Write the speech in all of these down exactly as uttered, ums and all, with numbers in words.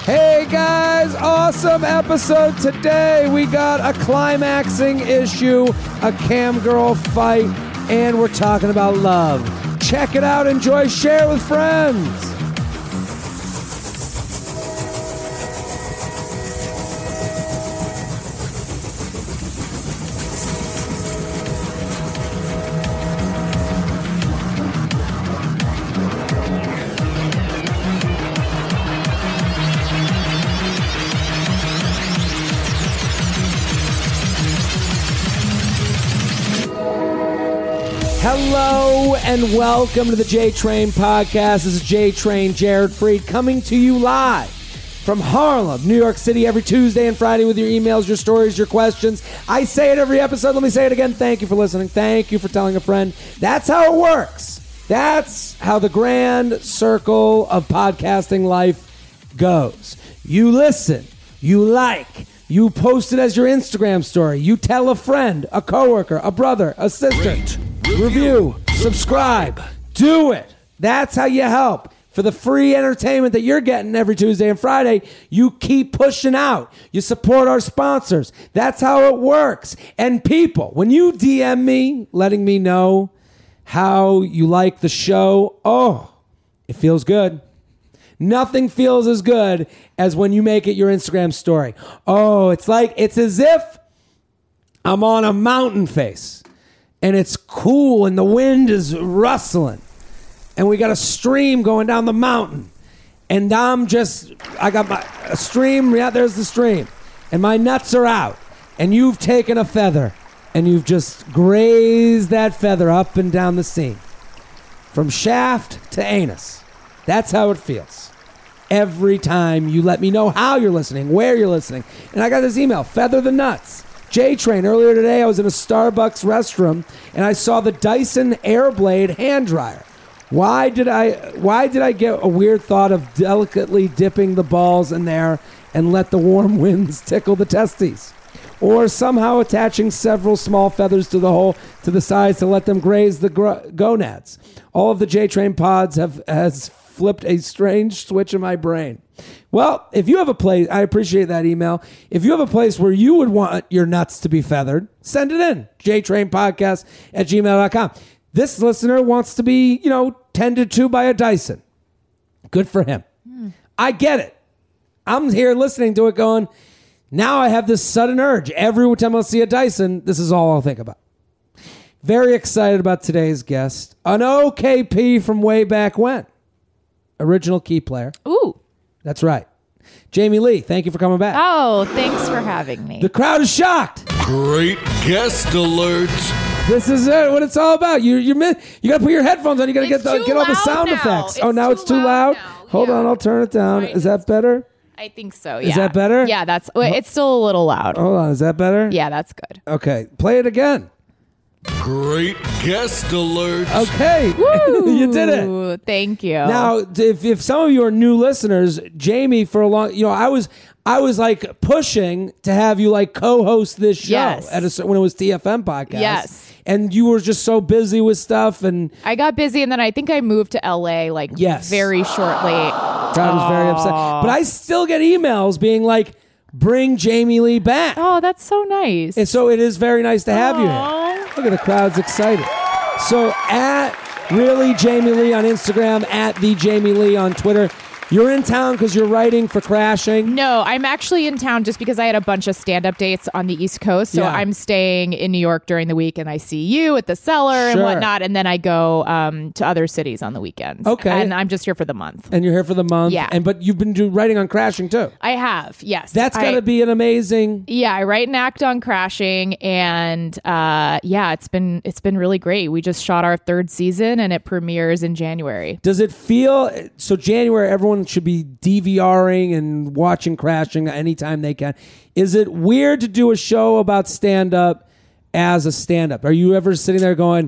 Hey guys, awesome episode today. We got a climaxing issue, a cam girl fight, and we're talking about love. Check it out, enjoy, share with friends. Hello and welcome to the J-Train Podcast. This is J-Train, Jared Freed, coming to you live from Harlem, New York City, every Tuesday and Friday with your emails, your stories, your questions. I say it every episode. Let me say it again. Thank you for listening. Thank you for telling a friend. That's how it works. That's how the grand circle of podcasting life goes. You listen. You like. You post it as your Instagram story. You tell a friend, a coworker, a brother, a sister. Great. Review, Review, subscribe, do it. That's how you help. For the free entertainment that you're getting every Tuesday and Friday, you keep pushing out. You support our sponsors. That's how it works. And people, when you D M me, letting me know how you like the show, oh, it feels good. Nothing feels as good as when you make it your Instagram story. Oh, it's like, it's as if I'm on a mountain face. And it's cool, and the wind is rustling. And we got a stream going down the mountain. And I'm just, I got my a stream, yeah, there's the stream. And my nuts are out. And you've taken a feather, and you've just grazed that feather up and down the seam. From shaft to anus. That's how it feels. Every time you let me know how you're listening, where you're listening. And I got this email, Feather the Nuts. J-Train, earlier today I was in a Starbucks restroom and I saw the Dyson Airblade hand dryer. Why did I why did I get a weird thought of delicately dipping the balls in there and let the warm winds tickle the testes? Or somehow attaching several small feathers to the hole to the sides to let them graze the gro- gonads. All of the J-Train pods have has flipped a strange switch in my brain. Well, if you have a place, I appreciate that email. If you have a place where you would want your nuts to be feathered, send it in. JTrainPodcast at gmail dot com. This listener wants to be, you know, tended to by a Dyson. Good for him. Mm. I get it. I'm here listening to it going, now I have this sudden urge. Every time I see a Dyson, this is all I'll think about. Very excited about today's guest. An O K P from way back when. Original key player. Ooh. That's right. Jamie Lee, thank you for coming back. Oh, thanks for having me. The crowd is shocked. Great guest alert. This is it. What it's all about. You you you got to put your headphones on. You got to get the, get all the sound now. effects. It's oh, now too it's too loud. loud Hold yeah. on, I'll turn it down. Sorry, is that better? I think so. Yeah. Is that better? Yeah, that's. It's still a little loud. Hold on. Is that better? Yeah, that's good. Okay, play it again. Great guest alert. Okay, you did it. Ooh, thank you. Now, if if some of you are new listeners, Jamie, for a long, you know, I was I was like pushing to have you like co-host this show Yes. at a, when it was T F M podcast. Yes. And you were just so busy with stuff, and I got busy, and then I think I moved to L A like Yes. very shortly. crowd was very upset. But I still get emails being like, bring Jamie Lee back. Oh, that's so nice. And so it is very nice to have you Aw. here. Look at the crowd's excited. So at Really Jamie Lee on Instagram, at the Jamie Lee on Twitter. You're in town because you're writing for Crashing. No, I'm actually in town just because I had a bunch of stand-up dates on the East Coast. So Yeah. I'm staying in New York during the week, and I see you at the Cellar and Sure. whatnot. And then I go um, to other cities on the weekends. Okay. And I'm just here for the month. And you're here for the month. Yeah. And but you've been do, writing on Crashing too. I have, yes. That's got I- to be an amazing. Yeah, I write and act on Crashing, and uh, yeah, it's been it's been really great. We just shot our third season, and it premieres in January. Does it feel so? January, everyone should be DVRing and watching Crashing anytime they can. Is it weird to do a show about stand up as a stand up? Are you ever sitting there going,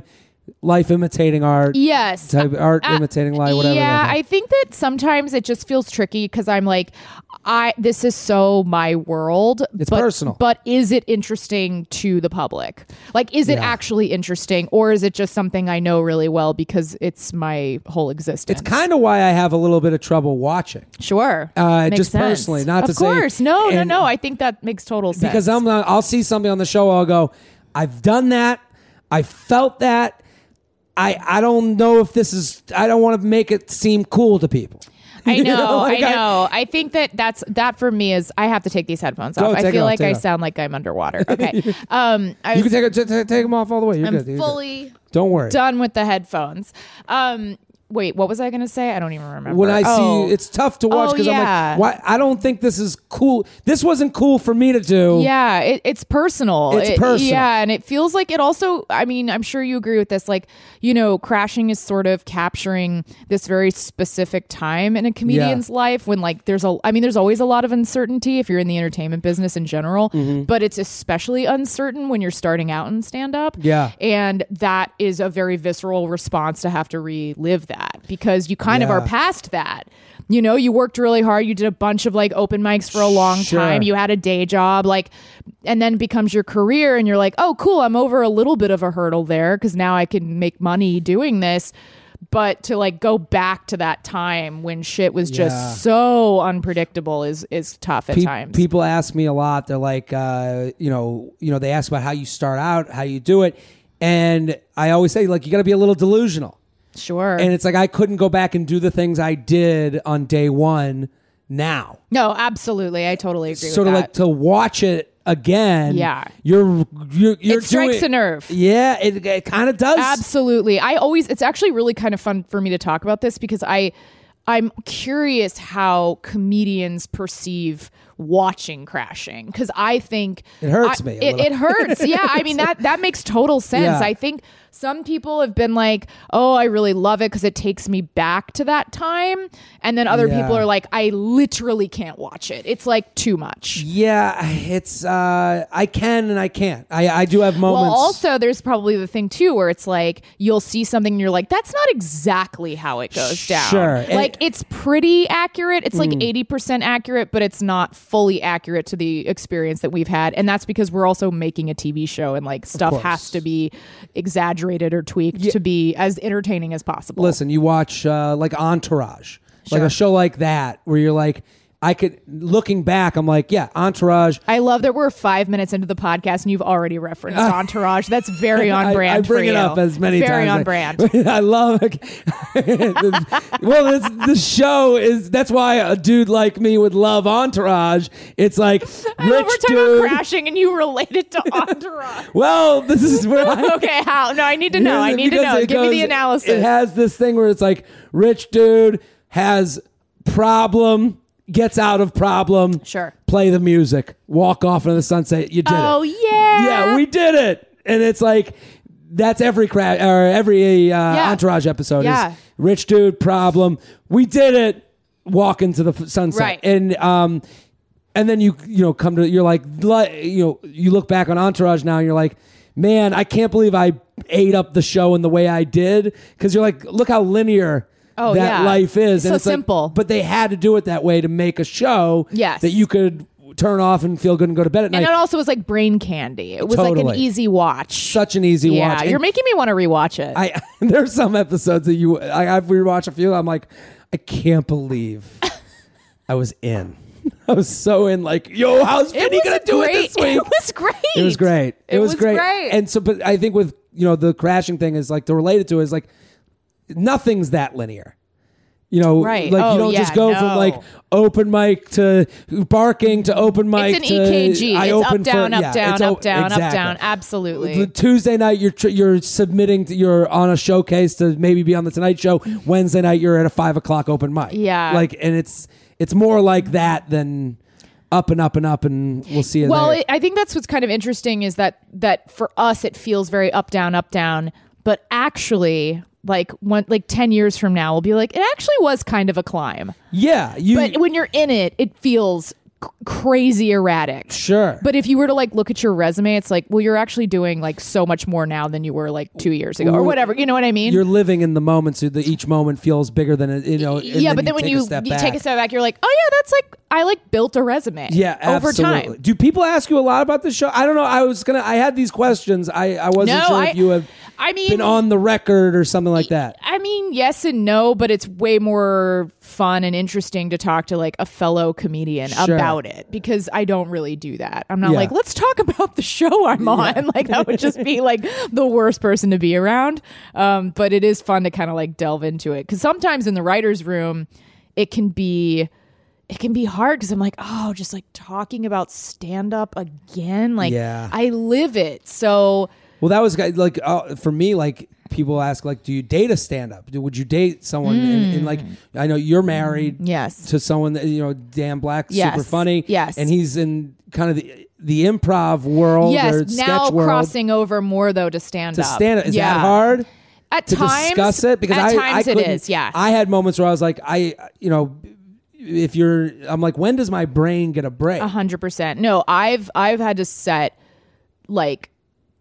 life imitating art. Yes. Type, art Uh, imitating life, whatever. Yeah, that is. I think that sometimes it just feels tricky because I'm like, I this is so my world. It's but, personal. But is it interesting to the public? Like, is it Yeah. actually interesting, or is it just something I know really well because it's my whole existence? It's kind of why I have a little bit of trouble watching. Sure. Uh, Makes just sense. personally, not of to say- course. No, no, and- no. I think that makes total sense. Because I'm not, I'll see something on the show, I'll go, I've done that, I felt that. I, I don't know if this is, I don't want to make it seem cool to people. I You know, like I know. I think that that's that for me is I have to take these headphones Go, off. take I it feel off, like take it I off. sound like I'm underwater. Okay. Um, I You was, can take, it, t- t- take them off all the way. You're I'm good. You're good. fully Don't worry. done with the headphones. Um, wait, what was I going to say? I don't even remember. When I oh. see, it's tough to watch Oh, because yeah. I'm like, why? I don't think this is cool. This wasn't cool for me to do. Yeah, it, it's personal. It's It- personal. Yeah, and it feels like it also, I mean, I'm sure you agree with this. Like, you know, Crashing is sort of capturing this very specific time in a comedian's life when, like, there's a, I mean, there's always a lot of uncertainty if you're in the entertainment business in general, Mm-hmm. but it's especially uncertain when you're starting out in stand up. Yeah. And that is a very visceral response to have to relive that because you kind of Yeah. are past that. You know, you worked really hard. You did a bunch of like open mics for a long Sure. time. You had a day job, like, and then it becomes your career, and you're like, oh, cool, I'm over a little bit of a hurdle there because now I can make money doing this. But to like go back to that time when shit was just Yeah. so unpredictable is is tough at Pe- times. People ask me a lot. They're like, uh, you know, you know, they ask about how you start out, how you do it, and I always say, like, you got to be a little delusional. Sure. And it's like I couldn't go back and do the things I did on day one now. no, absolutely. I totally agree Sort with of that. like to watch it again. Yeah. You're you're, you're It strikes doing, a nerve. Yeah, it, it kind of does. Absolutely. I always, it's actually really kind of fun for me to talk about this because I, I'm curious how comedians perceive watching Crashing because I think It hurts I- me a It, little. it hurts. Yeah. I mean, that, that makes total sense. Yeah. I think some people have been like, oh, I really love it because it takes me back to that time. And then other Yeah. people are like, I literally can't watch it. It's like too much. Yeah, it's uh, I can and I can't. I I do have moments. Well, also, there's probably the thing too where it's like you'll see something and you're like, that's not exactly how it goes down. Sure. And- Like it's pretty accurate. It's like eighty percent accurate, but it's not fully accurate to the experience that we've had. And that's because we're also making a T V show and like stuff course. has to be exaggerated or tweaked to be as entertaining as possible. Listen, you watch uh, like Entourage, like Sure. a show like that, where you're like, I could, looking back, I'm like, yeah, Entourage. I love that we're five minutes into the podcast and you've already referenced Entourage. That's very on I- brand. I, bring for it you. up as many very times. on I- brand. I love it. Well, it's, the show is, that's why a dude like me would love Entourage. It's like, I rich love we're talking dude. about Crashing and you relate it to Entourage. Well, this is where I. Okay, how? No, I need to know. I need to Because know. it Give me goes- the analysis. It has this thing where it's like, rich dude has problem, gets out of problem. Sure. Play the music, walk off into the sunset. You did Oh, it. yeah. Yeah, we did it. And it's like, that's every cra- or every uh, Yeah. Entourage episode Yeah. is rich dude problem. We did it. Walk into the f- sunset. Right. And um, and then you you know come to you're like li- you know you look back on Entourage now and you're like, man, I can't believe I ate up the show in the way I did, because you're like, look how linear. Oh, that yeah. life is. So and it's like- simple. but they had to do it that way to make a show Yes. that you could turn off and feel good and go to bed at night. And it also was like brain candy. It was like Totally. an easy watch. Such an easy yeah, watch. And you're making me want to rewatch it. I there's some episodes that you I, I've rewatched a few. I'm like, I can't believe I was in. I was so in. Like, yo, how's it Vinny was gonna do great. it this week? It was great. It was great. It, It was, was great. great. And so, but I think with you know the Crashing thing is like to relate it to is like nothing's that linear. You know, Right. like Oh, you don't yeah, just go from no. like open mic to barking to open mic. It's an to, E K G. I It's open up, down, for, up, yeah, down, it's up, o- down, exactly. up, down. Absolutely. The Tuesday night you're tr- you're submitting to, you're on a showcase to maybe be on the Tonight Show. Wednesday night you're at a five o'clock open mic. Yeah. like and it's it's more like that than up and up and up, and we'll see you Well, there. it, I think that's what's kind of interesting is that that for us it feels very up, down, up, down, but actually, like one like ten years from now, we'll be like, it actually was kind of a climb. yeah, you. But when you're in it, it feels c- crazy erratic. Sure. But if you were to like look at your resume, it's like, well, you're actually doing like so much more now than you were like two years ago or whatever. You know what I mean? You're living in the moment, so that each moment feels bigger than it, you know. and yeah, but then when take you, a step you back. take a step back, you're like, oh yeah, that's like I like built a resume. Yeah, over absolutely. time. Do people ask you a lot about the show? I don't know. I was gonna. I had these questions. I I wasn't No, sure I- if you have I mean, been on the record or something like that. I mean, yes and no, but it's way more fun and interesting to talk to like a fellow comedian Sure. about it because I don't really do that. I'm not Yeah. like, let's talk about the show I'm on. Like that would just be like the worst person to be around. Um, but it is fun to kind of like delve into it because sometimes in the writer's room, it can be it can be hard because I'm like, oh, just like talking about stand up again. Like Yeah. I live it. So Well, that was like uh, for me. Like people ask, like, do you date a stand-up? Would you date someone? And, and like, I know you're married. yes. To someone that you know, Dan Black, Yes. super funny. Yes. And he's in kind of the the improv world or Yes, sketch now world. crossing over more though to stand to up. stand up. Is yeah. that hard? At to times, discuss it because at I, times I it couldn't- is. Yeah. I had moments where I was like, I, you know, if you're, I'm like, when does my brain get a break? A hundred percent. No, I've I've had to set like,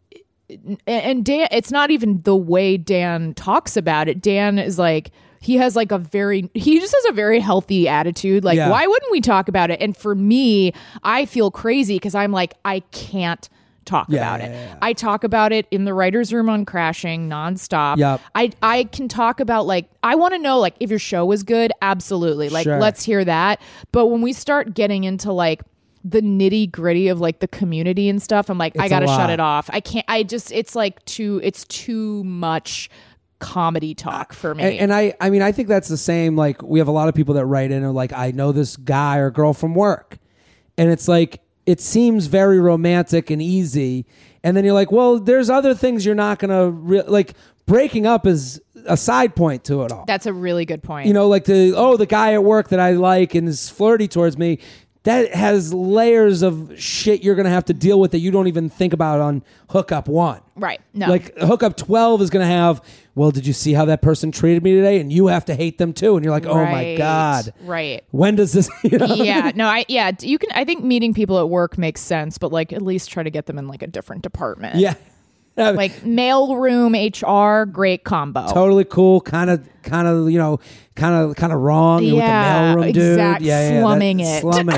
and Dan. It's not even the way Dan talks about it. Dan is like. He has like a very, he just has a very healthy attitude. Like, Yeah. why wouldn't we talk about it? And for me, I feel crazy because I'm like, I can't talk Yeah, about yeah, it. yeah, yeah. I talk about it in the writer's room on Crashing nonstop. Yep. I, I can talk about like, I want to know like if your show was good. Absolutely. Like, Sure. let's hear that. But when we start getting into like, the nitty gritty of like the community and stuff, I'm like, It's I a gotta lot. shut it off. I can't, I just, it's like too, it's too much comedy talk for me. And, and I, I mean, I think that's the same. Like, we have a lot of people that write in and are like, I know this guy or girl from work, and it's like it seems very romantic and easy, and then you're like, well, there's other things you're not gonna re- like. Breaking up is a side point to it all. That's a really good point. You know, like the oh, the guy at work that I like and is flirty towards me. That has layers of shit you're gonna have to deal with that you don't even think about on hookup one. right. No. Like hookup twelve is going to have, well, did you see how that person treated me today? And you have to hate them too. And you're like, oh my Right. God. Right. When does this, you know? Yeah. No, I, yeah. You can, I think meeting people at work makes sense, but like at least try to get them in like a different department. Yeah. Like mailroom H R, great combo. Totally cool. Kind of, kind of, you know, kind of, kind of wrong Yeah, with the mailroom dude. exact- Yeah, yeah, slumming that- it. Slumming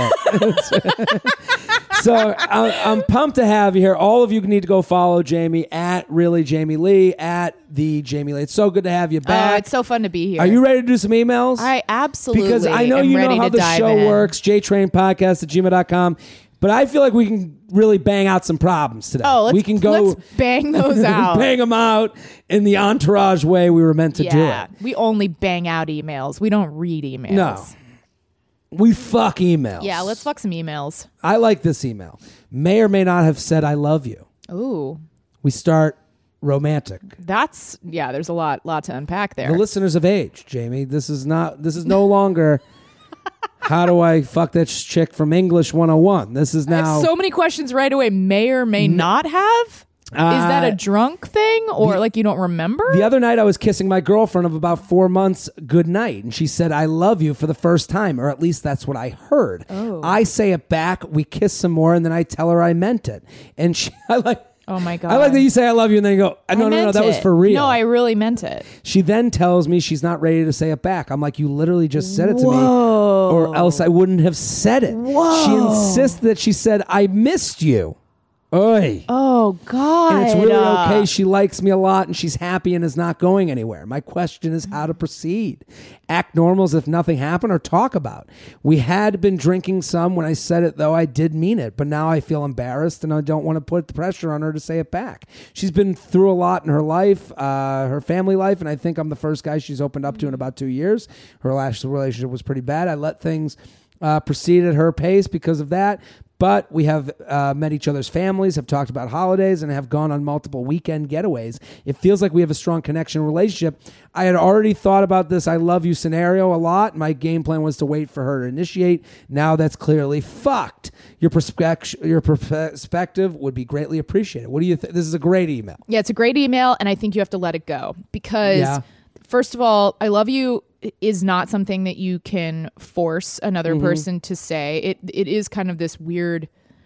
it. So I'm, I'm pumped to have you here. All of you need to go follow Jamie at really Jamie Lee at the Jamie Lee. It's so good to have you Oh, back. it's so fun to be here. Are you ready to do some emails? I absolutely Because I know am you know ready how to the dive show in. works. JTrainPodcast at gmail dot com. But I feel like we can really bang out some problems today. Oh, let's, we can go let's bang those out. bang them out in the entourage way we were meant to yeah, do we only bang out emails. We don't read emails. it. No. We fuck emails. Yeah, let's fuck some emails. I like this email. May or may not have said I love you. Ooh, We start romantic. that's yeah. There's a lot, lot to unpack there. The listeners of age, Jamie. This is not. This is no longer. How do I fuck that chick from English one oh one? This is I now. have so many questions right away. May or may not have. Is that Uh, a drunk thing or like you don't remember? The other night I was kissing my girlfriend of about four months goodnight, and she said, I love you for the first time, or at least that's what I heard. Oh. I say it back, we kiss some more, and then I tell her I meant it. And she, I like, Oh my God. I like that you say I love you, and then you go, I no, no, no, meant that was it. for real. No, I really meant it. She then tells me she's not ready to say it back. I'm like, you literally just said it to me, Whoa. or else I wouldn't have said it. Whoa. She insists that she said, I missed you. Oy. Oh God. And it's really Uh, okay. She likes me a lot and she's happy and is not going anywhere. My question is how to proceed. Act normal as if nothing happened or talk about. We had been drinking some. When I said it, though, I did mean it. But now I feel embarrassed and I don't want to put the pressure on her to say it back. She's been through a lot in her life, uh, her family life, and I think I'm the first guy she's opened up to in about two years. Her last relationship was pretty bad. I let things uh, proceed at her pace because of that. But we have uh, met each other's families, have talked about holidays, and have gone on multiple weekend getaways. It feels like we have a strong connection relationship. I had already thought about this I love you scenario a lot. My game plan was to wait for her to initiate. Now that's clearly fucked. Your, perspec- your perspective would be greatly appreciated. What do you think? This is a great email. Yeah, it's a great email, and I think you have to let it go because Yeah. first of all, I love you is not something that you can force another Mm-hmm. person to say. It It is kind of this weird,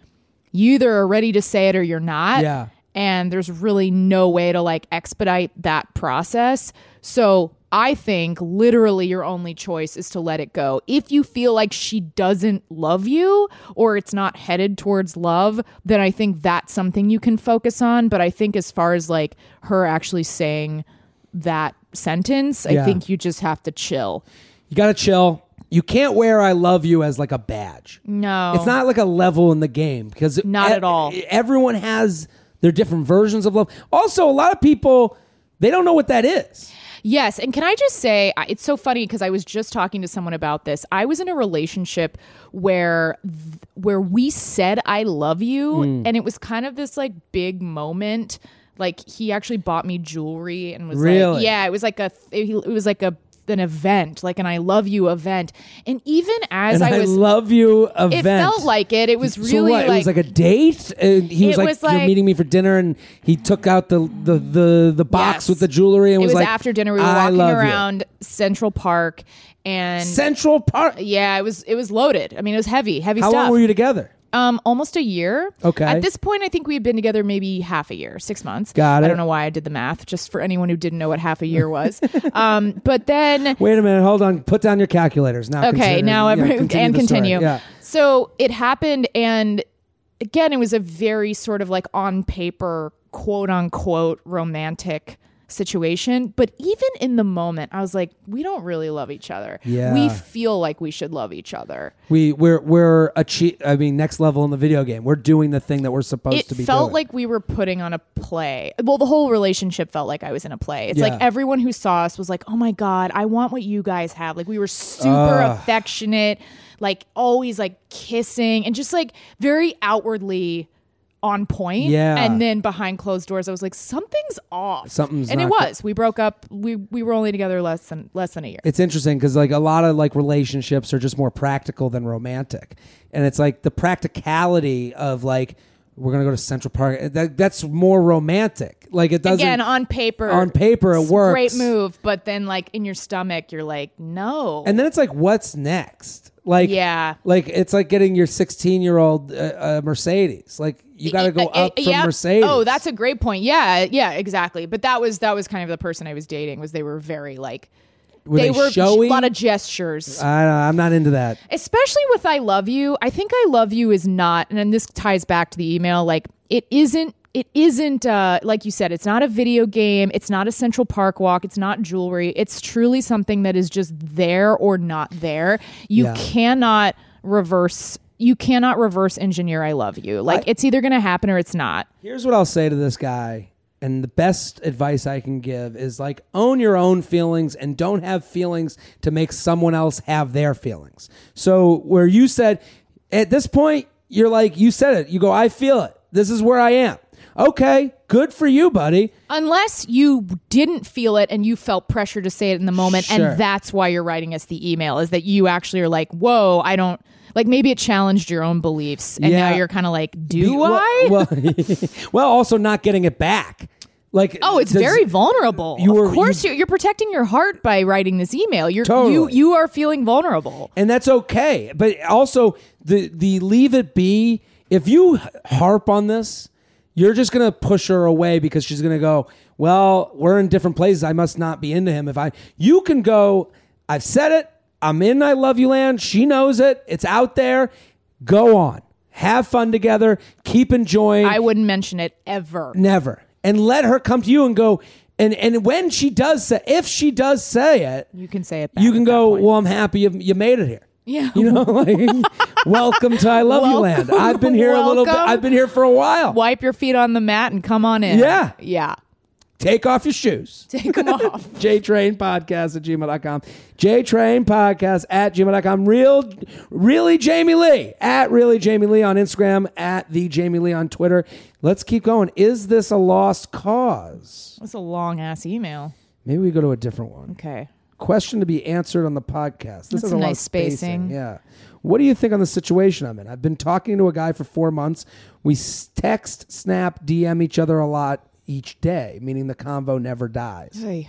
you either are ready to say it or you're not. Yeah. And there's really no way to like expedite that process. So I think literally your only choice is to let it go. If you feel like she doesn't love you or it's not headed towards love, then I think that's something you can focus on. But I think as far as like her actually saying that sentence, Yeah. I think you just have to chill. You got to chill. You can't wear I love you as like a badge. No. It's not like a level in the game because Not at all. Everyone has their different versions of love. Also, a lot of people, they don't know what that is. Yes. And can I just say, I- it's so funny because I was just talking to someone about this. I was in a relationship where th- where we said I love you. And it was kind of this like big moment. Like he actually bought me jewelry and was Really? like, yeah, it was like a, it, it was like a, an event, like an I love you event. And even as And I I, was, love you event. it felt like it. It was So really what? like, It was like a date. And he was It like, was "You're like- meeting me for dinner," and he took out the the the, the box Yes. with the jewelry and it was, was like, after dinner. We were "I walking love you." around Central Park and Central Park. yeah, it was, it was loaded. I mean, it was heavy, heavy How stuff. long were you together? Um, almost a year. Okay. At this point, I think we had been together maybe half a year, six months. Got I it. don't know why I did the math, just for anyone who didn't know what half a year was. um, but then, Wait a minute. Hold on. Put down your calculators now. okay, consider- now yeah, every, continue and the story. continue. Yeah. So it happened, and again, it was a very sort of like on paper, quote unquote, romantic situation. But even in the moment, I was like, we don't really love each other. Yeah. We feel like we should love each other. We we're we're achieve. I mean, next level in the video game. We're doing the thing that we're supposed It to be felt doing. like we were putting on a play. Well, the whole relationship felt like I was in a play. It's Yeah. like everyone who saw us was like, oh my God, I want what you guys have. Like we were super Ugh. affectionate, like always like kissing and just like very outwardly on point. Yeah. And then behind closed doors, I was like, something's off. Something's and it not was. We broke up. We we were only together less than less than a year. It's interesting because like a lot of like relationships are just more practical than romantic, and it's like the practicality of like we're gonna go to Central Park. That, that's more romantic. Like it doesn't. Again, on paper, on paper it it's a works. Great move, but then like in your stomach, you're like, no. And then it's like, what's next? Like, Yeah. like it's like getting your sixteen year old uh, uh, Mercedes. Like you got to go Uh, uh, up from yeah. Mercedes. Oh, that's a great point. Yeah, yeah, exactly. But that was that was kind of the person I was dating. Was they were very like were they, they, were showy? a lot of gestures. I don't know, I'm not into that. Especially with I love you. I think I love you is not, and then this ties back to the email, like it isn't it isn't uh like you said, it's not a video game, it's not a Central Park walk, it's not jewelry. It's truly something that is just there or not there. You Yeah. cannot reverse you cannot reverse engineer I love you. Like I- it's either going to happen or it's not. Here's what I'll say to this guy, and the best advice I can give is like own your own feelings and don't have feelings to make someone else have their feelings. So where you said at this point, you're like, you said it, you go, I feel it. This is where I am. Okay, good for you, buddy. Unless you didn't feel it and you felt pressure to say it in the moment, Sure. and that's why you're writing us the email, is that you actually are like, whoa, I don't, like maybe it challenged your own beliefs, and Yeah. now you're kind of like, do Be- well- I? Well, well, also not getting it back. Like, oh, it's does- very vulnerable. you were- of course, you- you, are you're protecting your heart by writing this email. You're Totally. you you are feeling vulnerable. and that's okay. But also the the leave it be. If you harp on this, you're just gonna push her away because she's gonna go, well, we're in different places. I must not be into him. If I, you can go, I've said it. I'm in I love you land. She knows it. It's out there. Go on. Have fun together. Keep enjoying. I wouldn't mention it ever. Never. And let her come to you and go. And and when she does say, if she does say it, You can say it back you can at that go, point. well, I'm happy you, you made it here. Yeah. You know, like, welcome to I Love You Land. Welcome. I've been here a little bit. Welcome. I've been here for a while. Wipe your feet on the mat and come on in. Yeah. Yeah. Take off your shoes. Take them off. JTrain Podcast at gmail dot com. JTrain Podcast at gmail dot com. Real, really Jamie Lee at really Jamie Lee on Instagram, at the Jamie Lee on Twitter. Let's keep going. Is this a lost cause? That's a long ass email. Maybe we go to a different one. Okay. Question to be answered on the podcast. This That's is a a lot nice of spacing. spacing. Yeah. What do you think on the situation I'm in? I've been talking to a guy for four months. We s- text, snap, D M each other a lot each day, meaning the convo never dies. Hey.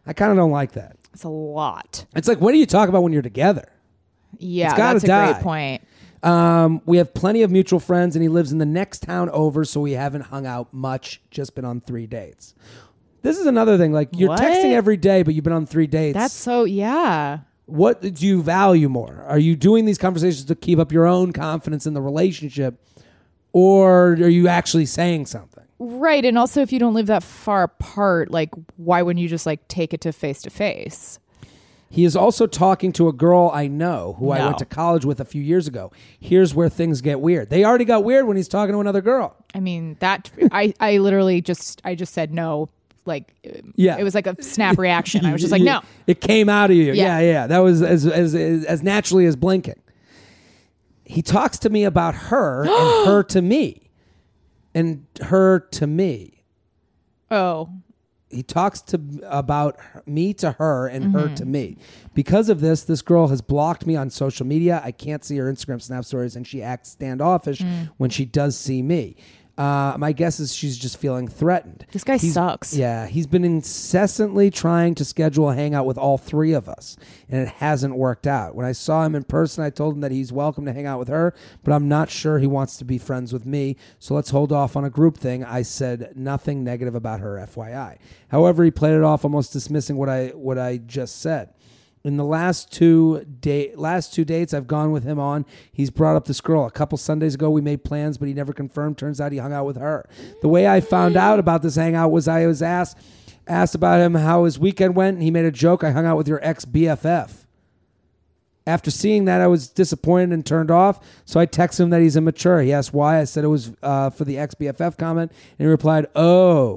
I kind of don't like that. It's a lot. It's like, what do you talk about when you're together? Yeah, It's gotta that's a die. great point. Um, we have plenty of mutual friends, and he lives in the next town over, so we haven't hung out much, just been on three dates. This is another thing. Like, you're What? texting every day, but you've been on three dates. That's so, yeah. What do you value more? Are you doing these conversations to keep up your own confidence in the relationship, or are you actually saying something? Right. And also, if you don't live that far apart, like, why wouldn't you just like take it to face to face? He is also talking to a girl I know who I No. went to college with a few years ago. Here's where things get weird. They already got weird when he's talking to another girl. I mean, that I, I literally just, I just said no. Like, Yeah. it was like a snap reaction. I was just like, no. It came out of you. Yeah, Yeah. yeah. That was as, as, as, as naturally as blinking. He talks to me about her and her to me. And her to me. Oh, He talks to about me to her and mm-hmm. her to me. Because of this, this girl has blocked me on social media. I can't see her Instagram Snap stories, and she acts standoffish mm. when she does see me. Uh, my guess is she's just feeling threatened. This guy he's, sucks. Yeah, he's been incessantly trying to schedule a hangout with all three of us, and it hasn't worked out. When I saw him in person, I told him that he's welcome to hang out with her, but I'm not sure he wants to be friends with me, so let's hold off on a group thing. I said nothing negative about her, F Y I. However, he played it off, almost dismissing what I what I just said. In the last two date, last two dates I've gone with him on, he's brought up this girl. A couple Sundays ago, we made plans, but he never confirmed. Turns out he hung out with her. The way I found out about this hangout was I was asked asked about him how his weekend went, and he made a joke. I hung out with your ex-B F F. After seeing that, I was disappointed and turned off, so I texted him that he's immature. He asked why. I said it was uh, for the ex-B F F comment, and he replied, oh,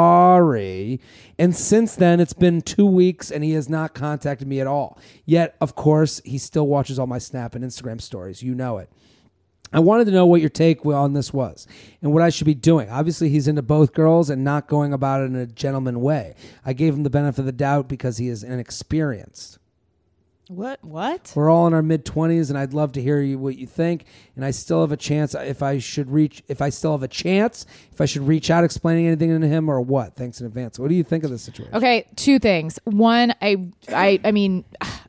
sorry. And since then, it's been two weeks, and he has not contacted me at all. Yet, of course, he still watches all my Snap and Instagram stories. You know it. I wanted to know what your take on this was and what I should be doing. Obviously, he's into both girls and not going about it in a gentleman way. I gave him the benefit of the doubt because he is inexperienced. What? What? We're all in our mid twenties, and I'd love to hear you what you think. And I still have a chance if I should reach. If I still have a chance, if I should reach out, explaining anything to him or what. Thanks in advance. What do you think of this situation? Okay, two things. One, I, I, I mean.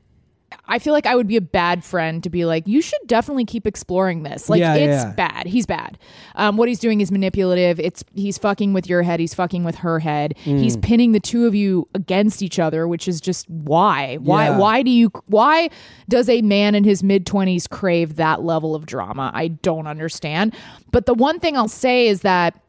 I feel like I would be a bad friend to be like, you should definitely keep exploring this. Like, yeah, it's yeah. bad. He's bad. Um, what he's doing is manipulative. It's he's fucking with your head. He's fucking with her head. Mm. He's pinning the two of you against each other, which is just why? Why? Yeah. Why do you? Why does a man in his mid twenties crave that level of drama? I don't understand. But the one thing I'll say is that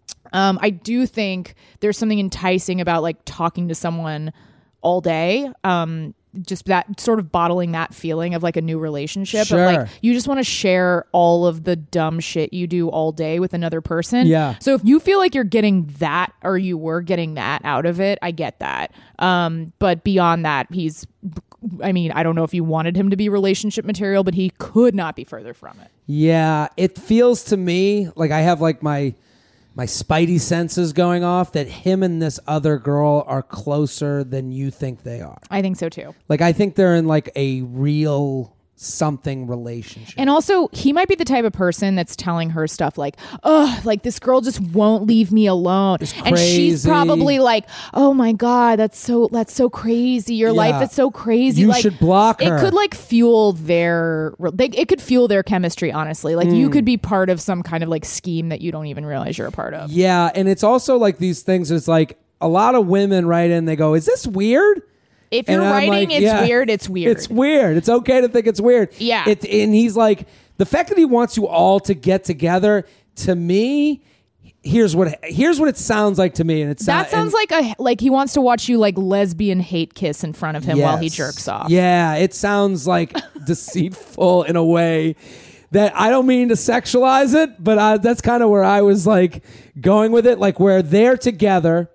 um, I do think there's something enticing about like talking to someone all day. Um, just that sort of bottling that feeling of like a new relationship. Sure. Of like you just want to share all of the dumb shit you do all day with another person. Yeah. So if you feel like you're getting that or you were getting that out of it, I get that. Um, but beyond that, he's, I mean, I don't know if you wanted him to be relationship material, but he could not be further from it. Yeah, it feels to me like I have like my my spidey senses going off that him and this other girl are closer than you think they are. I think so too. Like I think they're in like a real something relationship. And also, he might be the type of person that's telling her stuff like, oh, like this girl just won't leave me alone. And she's probably like, oh my God, that's so that's so crazy. Your Yeah. life is so crazy. You like, should block her. It could like fuel their they, it could fuel their chemistry, honestly. Like Mm. you could be part of some kind of like scheme that you don't even realize you're a part of. Yeah, and it's also like these things, it's like a lot of women write in, they go, is this weird? If you're And I'm writing like, it's yeah, weird, it's weird. It's weird. It's okay to think it's weird. Yeah. It, and he's like, the fact that he wants you all to get together, to me, here's what here's what it sounds like to me. And it's That sounds like a like he wants to watch you like lesbian hate kiss in front of him while he jerks off. Yeah, it sounds like deceitful in a way that I don't mean to sexualize it, but I, that's kind of where I was like going with it. Like where they're together.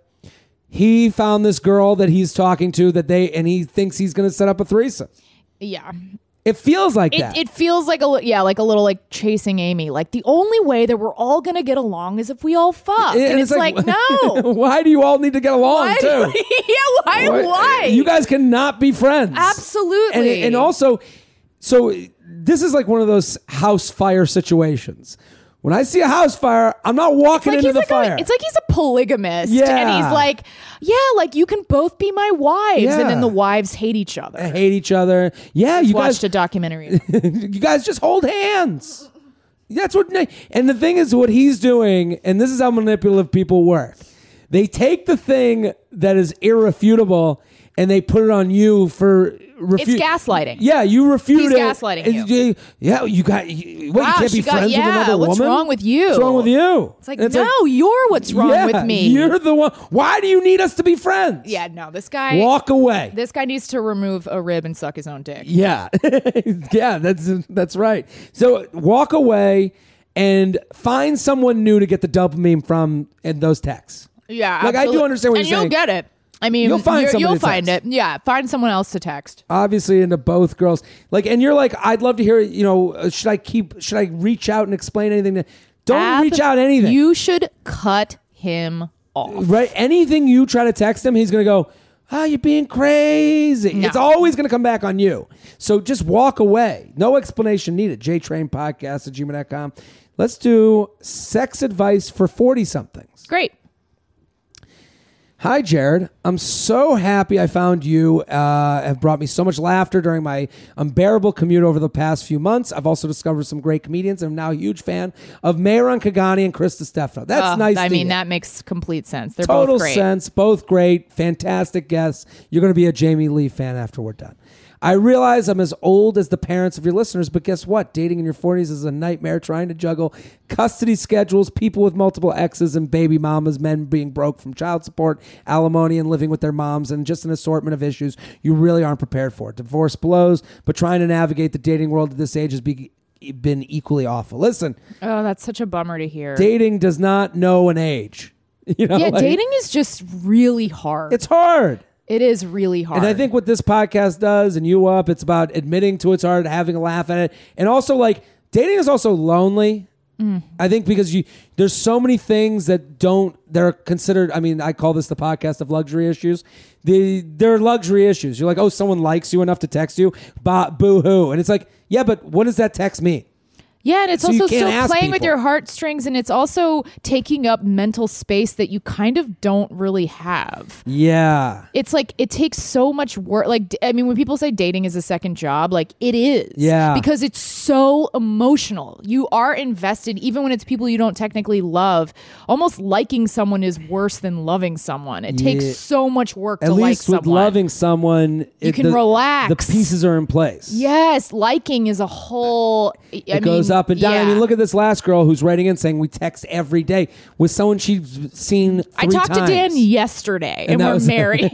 He found this girl that he's talking to that they, and he thinks he's going to set up a threesome. Yeah. It feels like It, that. it feels like a li- yeah, like a little like chasing Amy. Like the only way that we're all gonna get along is if we all fuck. And And, it's it's, like, like, no. Why do you all need to get along Why? too? yeah, why? Why? You guys cannot be friends. Absolutely. And, and also, so this is like one of those house fire situations. When I see a house fire, I'm not walking like into he's the like fire. A, it's like he's a polygamist. Yeah. And he's like, Yeah, like you can both be my wives, Yeah. and then the wives hate each other. I hate each other. Yeah, Just you watched guys, a documentary. you guys just hold hands. That's what. And the thing is, what he's doing, and this is how manipulative people work. They take the thing that is irrefutable and they put it on you for. Refu- It's gaslighting. Yeah, you refute He's it. gaslighting And you. Yeah, you got. You, what, Wow, you can't she be got- friends yeah, with another what's woman. wrong with you? What's wrong with you? It's like, And no, you're what's wrong yeah, with me. You're the one. Why do you need us to be friends? Yeah, no, this guy. Walk away. This guy needs to remove a rib and suck his own dick. Yeah, yeah, that's that's right. So walk away and find someone new to get the dopamine from in those texts. Yeah, Like, I do absolutely. understand what and you're saying. you'll get it. I mean, You'll find you're- somebody you'll to find text. it. Yeah, find someone else to text. Obviously, into both girls. Like, and you're like, I'd love to hear. You know, uh, should I keep? Should I reach out and explain anything? To, don't Ab- reach out anything. You should cut him off. right? Anything you try to text him, he's gonna go. Oh, you're being crazy. No. It's always going to come back on you. So just walk away. No explanation needed. JTrainPodcast at gmail dot com. Let's do sex advice for forty-somethings. Great. Hi, Jared. I'm so happy I found you. Uh, have brought me so much laughter during my unbearable commute over the past few months. I've also discovered some great comedians. I'm now a huge fan of Mayron Kagani and Krista Stefano. That's Uh, nice I to mean, hear. that makes complete sense. They're Total both great. sense. Both great. Fantastic guests. You're going to be a Jamie Lee fan after we're done. I realize I'm as old as the parents of your listeners, but guess what? Dating in your forties is a nightmare trying to juggle custody schedules, people with multiple exes and baby mamas, men being broke from child support, alimony, and living with their moms, and just an assortment of issues you really aren't prepared for. Divorce blows, but trying to navigate the dating world at this age has be, been equally awful. Listen, Oh, that's such a bummer to hear. dating does not know an age. You know, yeah, like, dating is just really hard. it's hard. It is really hard. And I think what this podcast does, and you up, it's about admitting to it's hard, having a laugh at it, and also like dating is also lonely. Mm. I think because you there's so many things that don't they're considered. I mean, I call this the podcast of luxury issues. The they're luxury issues. You're like, oh, someone likes you enough to text you, bah, boo hoo, and it's like, yeah, but what does that text mean? Yeah, and it's So you also can't still ask playing with people. your heartstrings, and it's also taking up mental space that you kind of don't really have. Yeah, It's like it takes so much work. Like, d- I mean, when people say dating is a second job, like it is. Yeah. Because it's so emotional. You are invested, even when it's people you don't technically love. Almost liking someone is worse than loving someone. It takes Yeah. so much work at to like least with someone. loving someone, You can relax. The pieces are in place. Yes, liking is a whole. I It goes mean, up and down. I yeah. mean, look at this last girl who's writing in saying we text every day with someone she's seen three I talked times. to Dan yesterday, and, that we're was- married.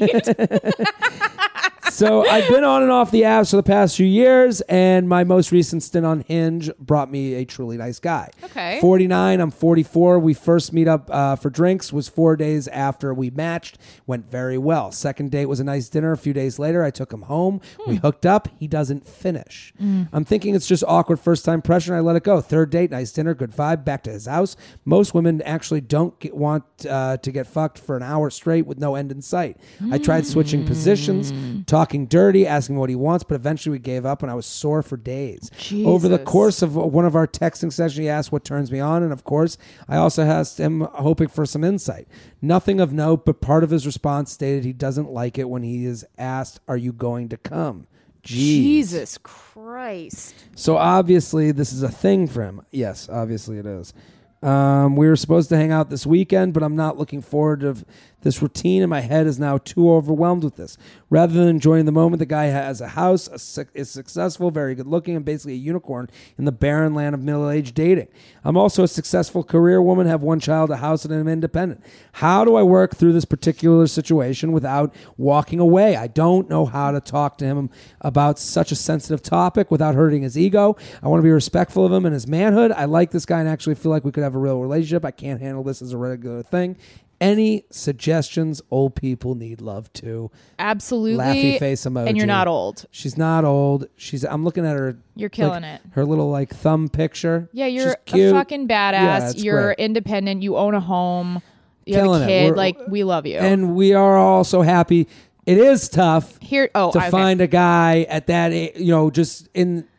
So I've been on and off the apps for the past few years, and my most recent stint on Hinge brought me a truly nice guy. Okay. forty-nine, I'm forty-four. We first meet up uh, for drinks was four days after we matched. Went very well. Second date was a nice dinner. A few days later, I took him home. We hooked up. He doesn't finish. I'm thinking it's just awkward first time pressure, and I let it go. Third date, nice dinner, good vibe, back to his house. Most women actually don't get, want uh, to get fucked for an hour straight with no end in sight. I tried switching positions, talking dirty, asking what he wants, but eventually we gave up and I was sore for days. Over the Jesus. course of one of our texting sessions, he asked what turns me on, and of course, I also asked him hoping for some insight. Nothing of note, but part of his response stated he doesn't like it when he is asked, "Are you going to come?" Jeez. Jesus Christ. So obviously this is a thing for him. Yes, obviously it is. Um, we were supposed to hang out this weekend, but I'm not looking forward to this routine, and my head is now too overwhelmed with this. Rather than enjoying the moment, the guy has a house, a su- is successful, very good looking, and basically a unicorn in the barren land of middle-aged dating. I'm also a successful career woman, have one child, a house, and I'm independent. How do I work through this particular situation without walking away? I don't know how to talk to him about such a sensitive topic without hurting his ego. I want to be respectful of him and his manhood. I like this guy and actually feel like we could have a real relationship. I can't handle this as a regular thing. Any suggestions? Old people need love too. Absolutely. Laughy face emoji. And you're not old. She's not old. She's. I'm looking at her. You're killing like, it. Her little like thumb picture. Yeah, you're She's a cute. fucking badass. Yeah, it's you're great. independent. You own a home. You Killing have it. a kid. We're- Like, we love you. And we are all so happy. It is tough Here, oh, to okay. find a guy at that, a- you know, just in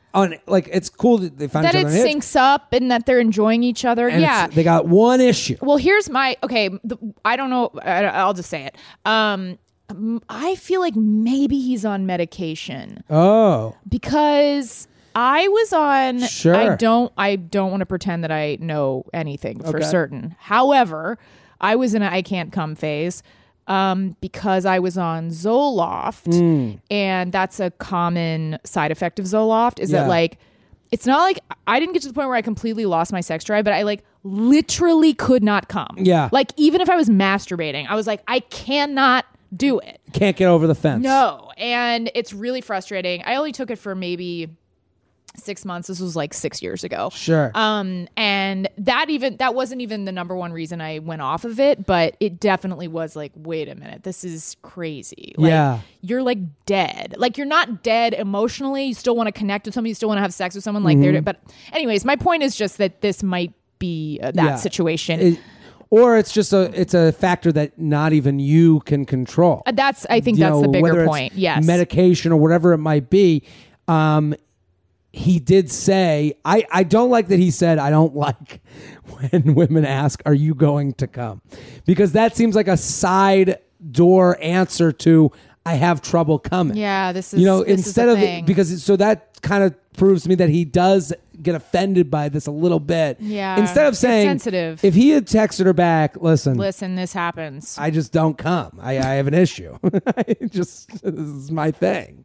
on like it's cool that they found that each it other on Hinge, syncs up and that they're enjoying each other. and Yeah. it's- they got one issue. Well, here's my okay. The, I don't know. I, I'll just say it. Um, m- I feel like maybe he's on medication Oh, because I was on. Sure. I don't. I don't want to pretend that I know anything for Okay. certain. However, I was in a I can't come phase. Um, because I was on Zoloft, Mm. and that's a common side effect of Zoloft. Is Yeah. that like, it's not like I didn't get to the point where I completely lost my sex drive, but I like literally could not come. Yeah. Like even if I was masturbating, I was like, I cannot do it. can't get over the fence. No, and it's really frustrating. I only took it for maybe six months. This was like six years ago. Sure. Um, and that even that wasn't even the number one reason I went off of it, but it definitely was like, wait a minute, this is crazy. Like, Yeah. you're like dead. Like you're not dead emotionally. You still want to connect with somebody. You still want to have sex with someone. Like Mm-hmm. they're. But anyways, my point is just that this might be uh, that Yeah. situation. It- or it's just a it's a factor that not even you can control. Uh, that's I think You that's know, the whether bigger it's point. Yes. medication or whatever it might be. Um, he did say, I, I don't like that he said, I don't like when women ask, are you going to come? Because that seems like a side door answer to, I have trouble coming. Yeah, this is You know, this is instead the of, thing. because it, so that kind of proves to me that he does get offended by this a little bit. Yeah, Instead of it's saying, sensitive. if he had texted her back, listen, Listen, this happens. I just don't come. I, I have an issue. I just this is my thing.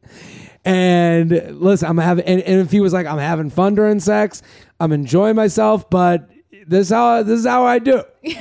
And listen, I'm having. And, and if he was like, I'm having fun during sex, I'm enjoying myself, but this is how this is how I do.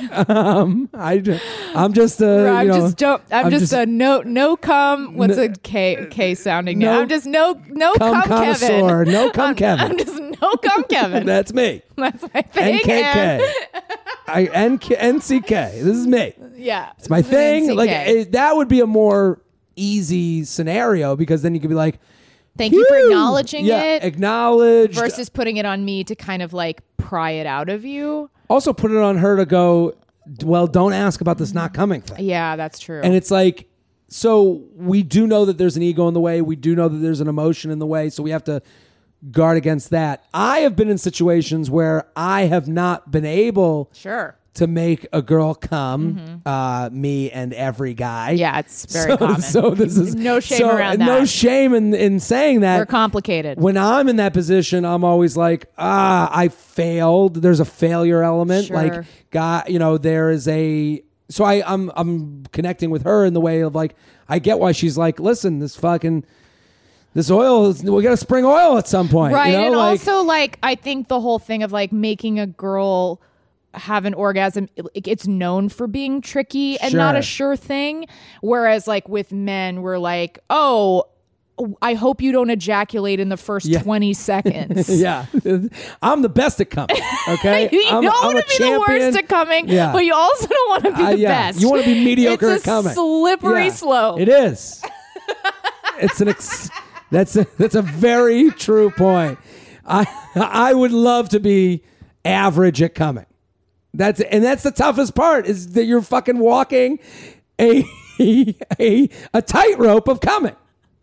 um, I ju- I'm just a. I'm you know, just don't. I'm, I'm just, just- a no no cum. What's No- a K K sounding? No- name? I'm just no no cum cum connoisseur. Kevin. No cum I'm, Kevin. I'm just no cum Kevin. That's me. That's my thing. N K K. I N K N C K. This is me. and- Yeah, It's my this is an thing. N C K. Like it, that would be a more easy scenario because then you could be like, Thank you for "Whew." acknowledging yeah, it acknowledged. versus putting it on me to kind of like pry it out of you. Also put it on her to go, well, don't ask about this not coming thing. Yeah, that's true. And it's like, so we do know that there's an ego in the way. We do know that there's an emotion in the way. So we have to guard against that. I have been in situations where I have not been able sure. to make a girl come, uh, me and every guy. Yeah, it's very so, common. So this is No shame so- around that. No shame in, in saying that. We're complicated. When I'm in that position, I'm always like, ah, I failed. There's a failure element. Sure. Like, God, you know, there is a. So I, I'm, I'm connecting with her in the way of like, I get why she's like, listen, this fucking, this oil, is, we got to spring oil at some point, Right. You know? And like, also, like, I think the whole thing of like making a girl have an orgasm, it- it's known for being tricky and not a sure thing. Whereas, like, with men, we're like, oh, I hope you don't ejaculate in the first Yeah. twenty seconds. yeah, I'm the best at coming. Okay, You I'm, don't I'm want a to be champion. the worst at coming, Yeah. but you also don't want to be Uh, the yeah. best. You want to be mediocre it's at a coming. slippery Yeah. slope. It is. It's an ex- that's a, that's a very true point. I I would love to be average at coming. That's and that's the toughest part is that you're fucking walking a a a tightrope of coming.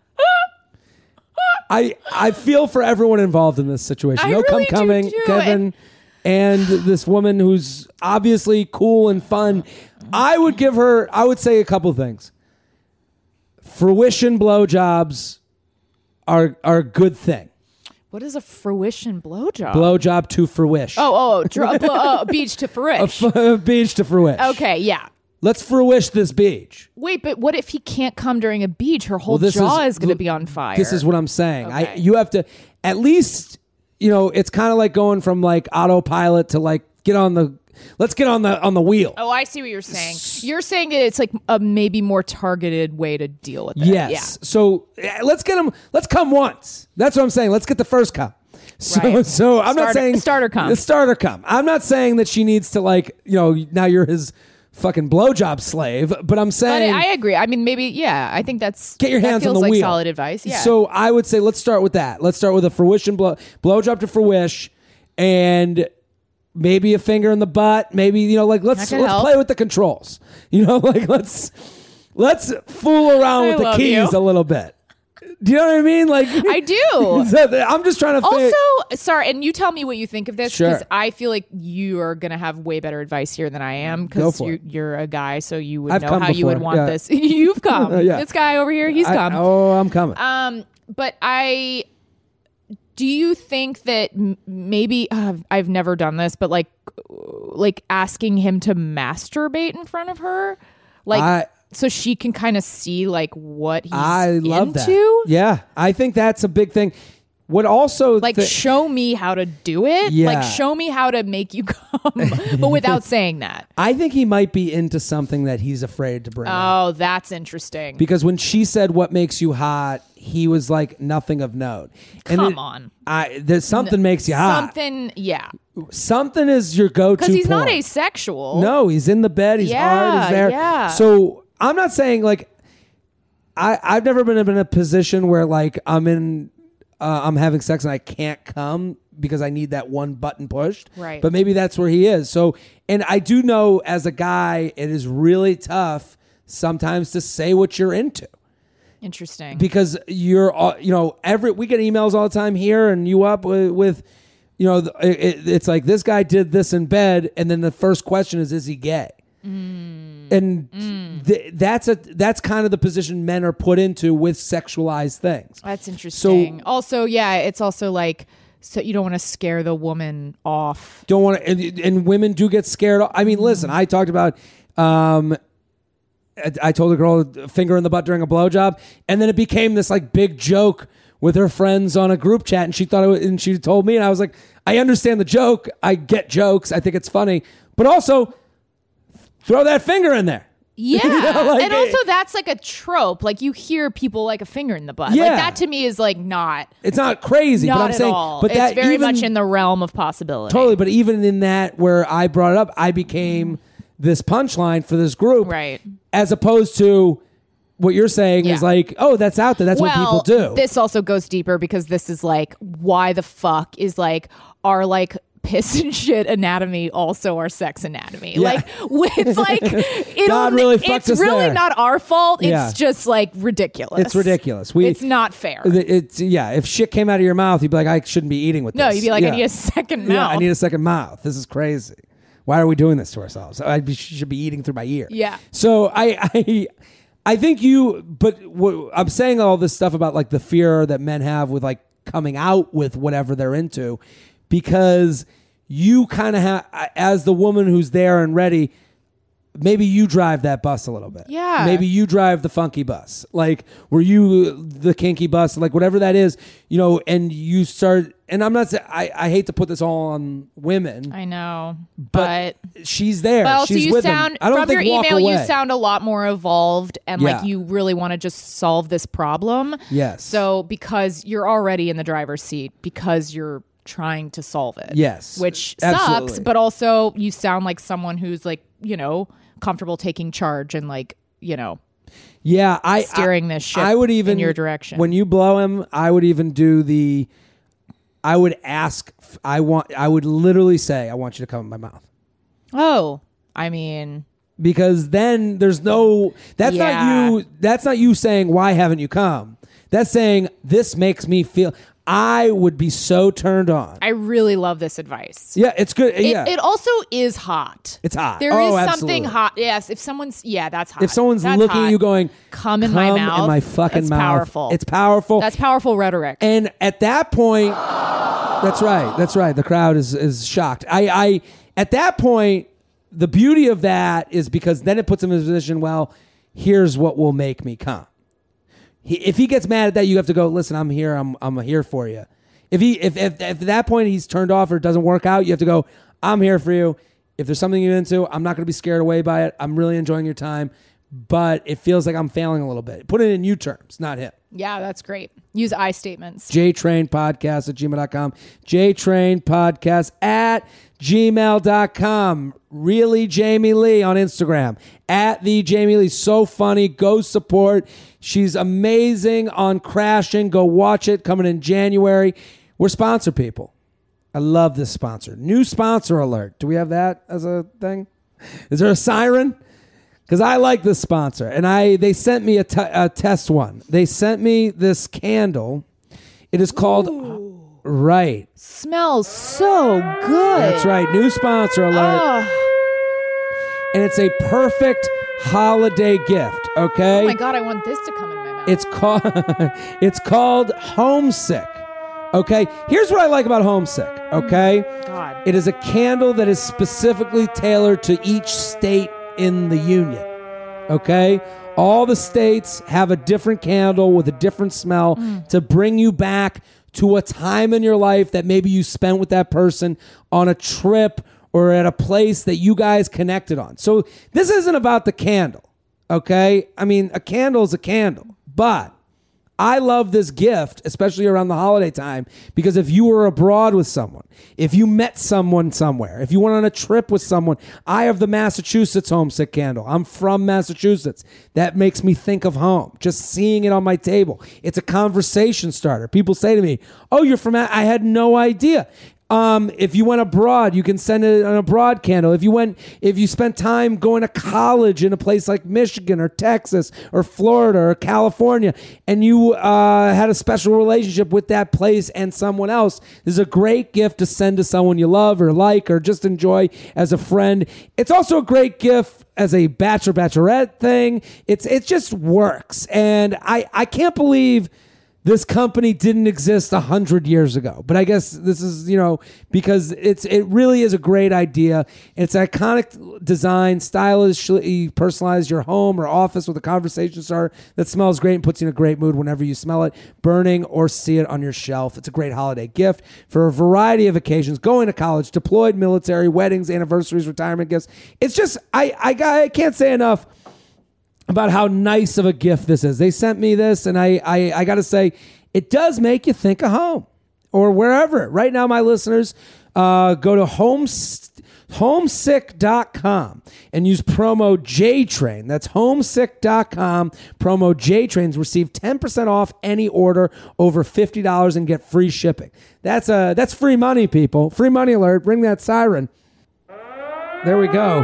I I feel for everyone involved in this situation. I no really come coming, do too. Kevin, and this woman who's obviously cool and fun. I would give her. I would say a couple things. Fruition blowjobs are are a good thing. What is a fruition blowjob? Blowjob to fruish. oh, oh, dr- blow, oh, beach to fruish. beach to fruish. Okay, yeah. Let's fruish this beach. Wait, but what if he can't come during a beach? Her whole Well, this jaw is- is, going to be on fire. This is what I'm saying. I Okay. you have to at least you know it's kind of like going from like autopilot to like get on the let's get on the on the wheel. Oh, I see what you're saying. You're saying that it's like a maybe more targeted way to deal with it. Yes. So eh, let's get them. Let's come once. That's what I'm saying. Let's get the first come. So, Right. so I'm not Starter- saying starter cum. The starter come. I'm not saying that she needs to like you know now you're his fucking blowjob slave. But I'm But saying I agree. I mean, maybe, yeah, I think that's get your that hands on feels the like wheel. solid advice. Yeah. So I would say let's start with that. Let's start with a fruition blow blowjob to fruish, and maybe a finger in the butt. Maybe you know like let's That could let's help. play with the controls. You know like let's let's fool around I with the love keys you. a little bit. Do you know what I mean? Like I do. So I'm just trying to Also, fi- sorry, and you tell me what you think of this, Sure. because I feel like you are going to have way better advice here than I am, Go because for you're, it. you're a guy, so you would I've know come how you would before, want yeah. this. You've come. Uh, yeah. This guy over here, he's I- come. oh, I'm coming. Um, but I, do you think that m- maybe uh, I've never done this, but like, like asking him to masturbate in front of her, like, I- so she can kind of see like what he's I love into? that. Yeah, I think that's a big thing. What also Like, th- show me how to do it. Yeah. Like, show me how to make you come, but without saying that. I think he might be into something that he's afraid to bring up. Oh, that's interesting. Because when she said what makes you hot, he was like nothing of note. And Come it- on. I there's something makes you hot. Something, yeah. Something is your go-to. Because he's not porn. asexual. No, he's in the bed. He's Yeah, hard. He's there. yeah. So I'm not saying like I I've never been in a position where like I'm in uh, I'm having sex and I can't come because I need that one button pushed. Right. But maybe that's where he is. So and I do know as a guy it is really tough sometimes to say what you're into. Interesting. Because you're, uh, you know, every we get emails all the time here, and you up with, with you know, it, it's like this guy did this in bed, and then the first question is, is he gay? Mm. And th- that's a that's kind of the position men are put into with sexualized things. That's interesting. So- also, yeah, it's also like, so you don't want to scare the woman off. Don't want to, and, and women do get scared. I mean, listen, I talked about. Um, I- I told a girl finger in the butt during a blowjob, and then it became this like big joke with her friends on a group chat, and she thought it was, and she told me, and I was like, I understand the joke, I get jokes, I think it's funny, but also throw that finger in there. Yeah. You know, like, and also that's like a trope. Like you hear people like a finger in the butt. Yeah. Like that to me is like not It's not crazy, not but I'm at saying, all. but it's that very even, much in the realm of possibility. totally. But even in that, where I brought it up, I became this punchline for this group, Right. As opposed to what you're saying Yeah. is like, oh, that's out there. That's well, what people do. This also goes deeper because this is like, why the fuck is like our like piss and shit anatomy also our sex anatomy? Yeah. Like it's like it God really fucked it's us really there. not our fault. Yeah. It's just like ridiculous. It's ridiculous. We- it's not fair. It's yeah. If shit came out of your mouth, you'd be like, I shouldn't be eating with no, this. you'd be like, yeah. I need a second mouth. Yeah, I need a second mouth. This is crazy. Why are we doing this to ourselves? I be, should be eating through my ear. Yeah. So I, I, I think you. But what, I'm saying all this stuff about like the fear that men have with like coming out with whatever they're into, because you kind of have, as the woman who's there and ready. Maybe you drive that bus a little bit. Yeah. Maybe you drive the funky bus. Like, were you the kinky bus? Like, whatever that is, you know, and you start, and I'm not saying, I, I hate to put this all on women, I know, but, but she's there. But also, she's you with sound them. I don't from think your walk email. You away. sound a lot more evolved, and Yeah. like you really want to just solve this problem. Yes. So because you're already in the driver's seat, because you're trying to solve it. Yes. Which Absolutely. sucks, but also you sound like someone who's like, you know, comfortable taking charge and like, you know, Yeah, I steering I, this ship I would even in your direction. When you blow him, I would even do the. I would ask. I want. I would literally say, "I want you to come in my mouth," oh, I mean, because then there's no. That's Yeah. not you. That's not you saying, "Why haven't you come?" That's saying, "This makes me feel." I would be so turned on. I really love this advice. Yeah, it's good. It, yeah, it also is hot. It's hot. There is Oh, something absolutely. hot. Yes, if someone's yeah, that's hot. if someone's That's looking hot. at you going, come in my mouth, in my fucking that's mouth," powerful. It's powerful. That's powerful rhetoric. And at that point, that's right. That's right. The crowd is is shocked. I, I at that point, the beauty of that is because then it puts him in a position. Well, here's what will make me come. He, if he gets mad at that, you have to go. Listen, I'm here. I'm I'm here for you. If he if, if if at that point he's turned off or it doesn't work out, you have to go. I'm here for you. If there's something you're into, I'm not going to be scared away by it. I'm really enjoying your time, but it feels like I'm failing a little bit. Put it in you terms, not him. yeah, that's great. Use I statements. JTrain Podcast at gmail dot com. JTrain Podcast at gmail dot com. Really Jamie Lee on Instagram. At the Jamie Lee. So funny. Go support. She's amazing on Crashing. Go watch it. Coming in January. We're sponsor people. I love this sponsor. New sponsor alert. Do we have that as a thing? Is there a siren? because I like this sponsor, and I they sent me a, t- a test one. They sent me this candle. It is called Ooh. Right. Smells so good. That's right. New sponsor alert. Oh. And it's a perfect holiday gift. Okay. Oh my God, I want this to come in my mouth. It's called it's called Homesick. Okay. Here's what I like about Homesick. Okay. God. It is a candle that is specifically tailored to each state in the union. Okay. All the states have a different candle with a different smell mm. to bring you back to a time in your life that maybe you spent with that person on a trip or at a place that you guys connected on. So this isn't about the candle, okay? I mean, a candle is a candle, but I love this gift, especially around the holiday time, because if you were abroad with someone, if you met someone somewhere, if you went on a trip with someone, I have the Massachusetts Homesick candle. I'm from Massachusetts. That makes me think of home. Just seeing it on my table. It's a conversation starter. People say to me, oh, you're from, I had no idea. Um, if you went abroad, you can send it an abroad candle. If you went, if you spent time going to college in a place like Michigan or Texas or Florida or California, and you uh, had a special relationship with that place and someone else, this is a great gift to send to someone you love or like or just enjoy as a friend. It's also a great gift as a bachelor bachelorette thing. It's it just works, and I I can't believe this company didn't exist a hundred years ago, but I guess this is, you know, because it's it really is a great idea. It's iconic design, stylishly personalize your home or office with a conversation starter that smells great and puts you in a great mood whenever you smell it, burning or see it on your shelf. It's a great holiday gift for a variety of occasions: going to college, deployed military, weddings, anniversaries, retirement gifts. It's just I I, I can't say enough about how nice of a gift this is. They sent me this, and I, I, I got to say, it does make you think of home or wherever. Right now, my listeners, uh, go to homes, homesick dot com and use promo J Train. That's homesick dot com. Promo J Trains. Receive ten percent off any order over fifty dollars and get free shipping. That's uh, that's free money, people. Free money alert. Ring that siren. There we go.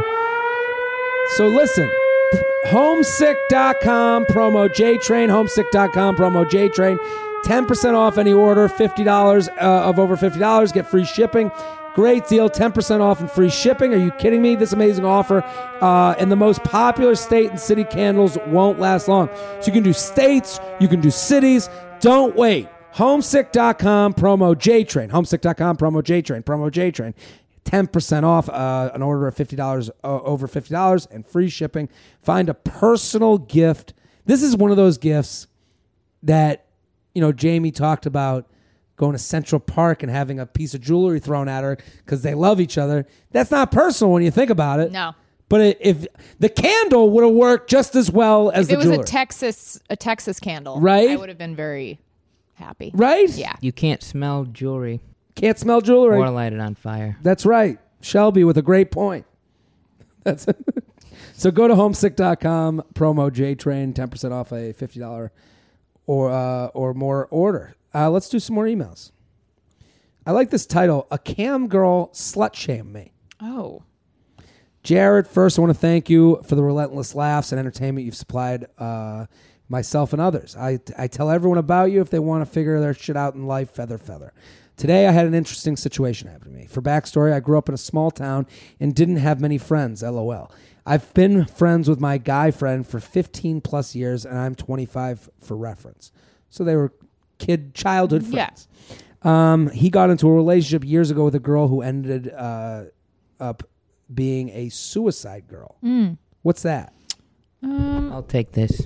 So listen. homesick dot com, promo J-Train, homesick dot com, promo J-Train. ten percent off any order, fifty dollars uh, of over fifty dollars, get free shipping. Great deal, ten percent off and free shipping. Are you kidding me? This amazing offer uh, in the most popular state and city candles won't last long. So you can do states, you can do cities. Don't wait. homesick dot com, promo J-Train. homesick dot com, promo J-Train, promo J-Train. ten percent off uh, an order of fifty dollars, uh, over fifty dollars, and free shipping. Find a personal gift. This is one of those gifts that, you know, Jamie talked about going to Central Park and having a piece of jewelry thrown at her because they love each other. That's not personal when you think about it. No. But it, if the candle would have worked just as well as if the it was jewelry. a Texas, a Texas candle, right? I would have been very happy. Right? Yeah. You can't smell jewelry. Can't smell jewelry. Or light it on fire. That's right. Shelby with a great point. That's it. So go to homesick dot com, promo J-Train, ten percent off a fifty dollars or uh, or more order. Uh, let's do some more emails. I like this title, A Cam Girl Slut Shame Me. Oh. Jared, first I want to thank you for the relentless laughs and entertainment you've supplied uh, myself and others. I, I tell everyone about you if they want to figure their shit out in life, feather, feather. Today, I had an interesting situation happen to me. For backstory, I grew up in a small town and didn't have many friends, LOL. I've been friends with my guy friend for fifteen plus years, and I'm twenty-five for reference. So they were kid, childhood friends. Yeah. Um, he got into a relationship years ago with a girl who ended uh, up being a suicide girl. Mm. What's that? Um, I'll take this.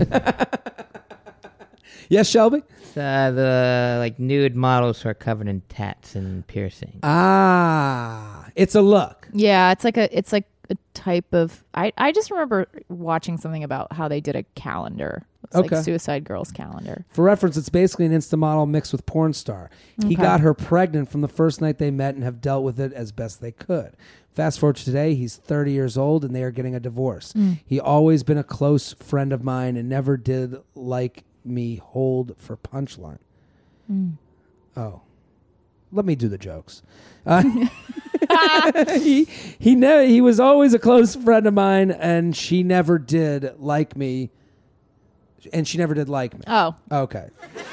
Yes, Shelby? Uh, the like nude models who are covered in tats and piercings. Ah, it's a look. Yeah, it's like a it's like a type of. I, I just remember watching something about how they did a calendar. It's Okay. like Suicide Girls calendar. For reference, it's basically an Insta model mixed with porn star. He Okay. got her pregnant from the first night they met and have dealt with it as best they could. Fast forward to today, he's thirty years old and they are getting a divorce. Mm. He always been a close friend of mine and never did like me hold for punchline. Mm. Oh, let me do the jokes. Uh, he he never he was always a close friend of mine, and she never did like me. And she never did like me. Oh. Okay.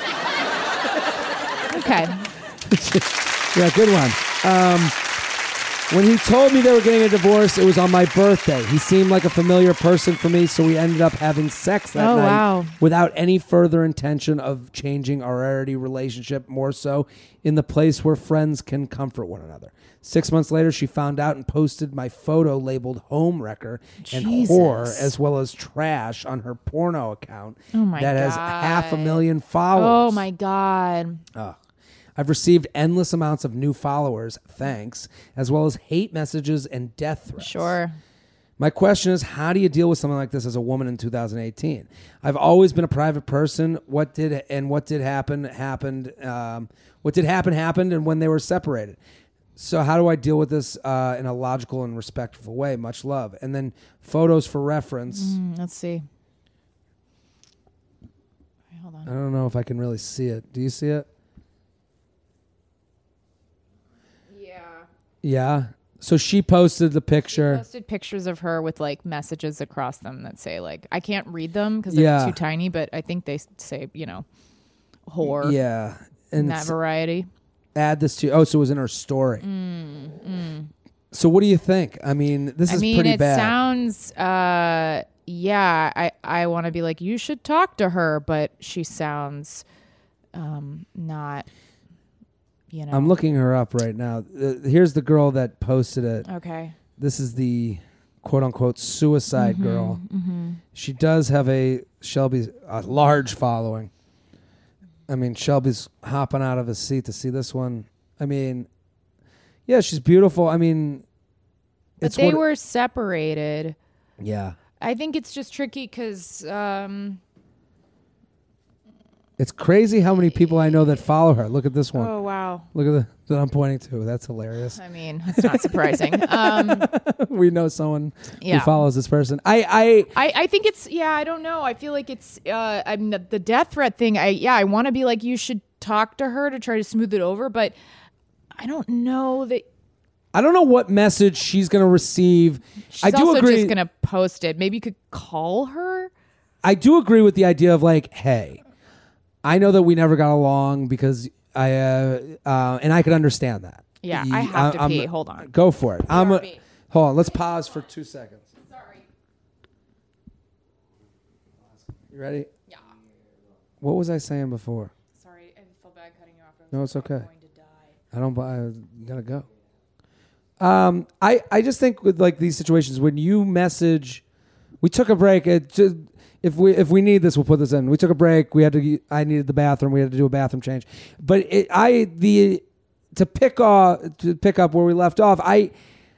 Okay. Yeah, good one. Um, when he told me they were getting a divorce, it was on my birthday. He seemed like a familiar person for me, so we ended up having sex that Oh, night wow. without any further intention of changing our already relationship, more so in the place where friends can comfort one another. Six months later, she found out and posted my photo labeled homewrecker and Jesus. whore, as well as trash, on her porno account Oh, my that has God. half a million followers. Oh, my God. Ugh. I've received endless amounts of new followers, thanks, as well as hate messages and death threats. Sure. My question is, how do you deal with something like this as a woman in two thousand eighteen? I've always been a private person. What did and what did happen happened. Um, what did happen happened, and when they were separated. So how do I deal with this uh, in a logical and respectful way? Much love. And then photos for reference. Mm, let's see. Wait, hold on. I don't know if I can really see it. Do you see it? Yeah. Yeah. So she posted the picture. Posted pictures of her with like messages across them that say like, I can't read them because they're Yeah. too tiny, but I think they say, you know, whore. Yeah. In And that it's- variety. add this to, oh, so it was in her story. Mm, mm. So what do you think? I mean, this I is mean, pretty it bad. sounds, uh, yeah, I, I want to be like, you should talk to her, but she sounds um, not, you know. I'm looking her up right now. Uh, here's the girl that posted it. Okay. This is the quote unquote suicide Mhm, girl. mhm. She does have a Shelby's a large following. I mean, Shelby's hopping out of his seat to see this one. I mean, yeah, she's beautiful. I mean, But it's they what, were separated. yeah. I think it's just tricky because, um, It's crazy how many people I know that follow her. Look at this one. oh, wow. Look at the that I'm pointing to. That's hilarious. I mean, it's not surprising. um, We know someone Yeah. who follows this person. I, I I, I think it's, yeah, I don't know. I feel like it's, uh, I mean, the, the death threat thing, I, yeah, I want to be like, you should talk to her to try to smooth it over, but I don't know that. I don't know what message she's going to receive. She's I do also agree. just going to post it. Maybe you could call her. I do agree with the idea of like, hey, I know that we never got along because I, uh, uh, and I could understand that. Yeah, You- I have to I'm- pee. Hold on. Go for it. I'm a, B R B. hold on. Let's pause for two seconds. Sorry. You ready? Yeah. What was I saying before? Sorry, I feel bad cutting you off. I was No, it's okay. going to die. I don't. buy- I gotta go. Um, I I just think with like these situations when you message, we took a break. It just, if we if we need this, we'll put this in. We took a break. We had to. I needed the bathroom. We had to do a bathroom change. But it, I the to pick off to pick up where we left off. I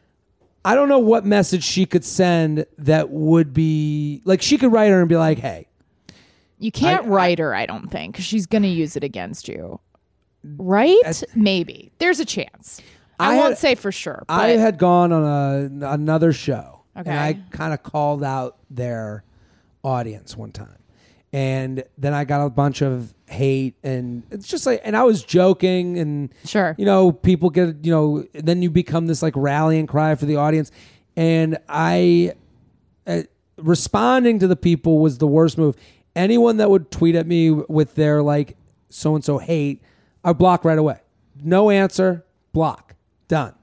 I don't know what message she could send that would be like she could write her and be like, hey. You can't I- write her, I don't think, 'cause she's going to use it against you. Right? At- Maybe. There's a chance. I, I won't had- say for sure. But I had gone on a, another show, Okay. and I kind of called out their audience one time, and then I got a bunch of hate, and it's just like, and I was joking, and Sure. you know, people get, you know, then you become this like rallying cry for the audience, and I uh, responding to the people was the worst move. Anyone that would tweet at me with their like so and so hate, I block right away. No answer, block. Done.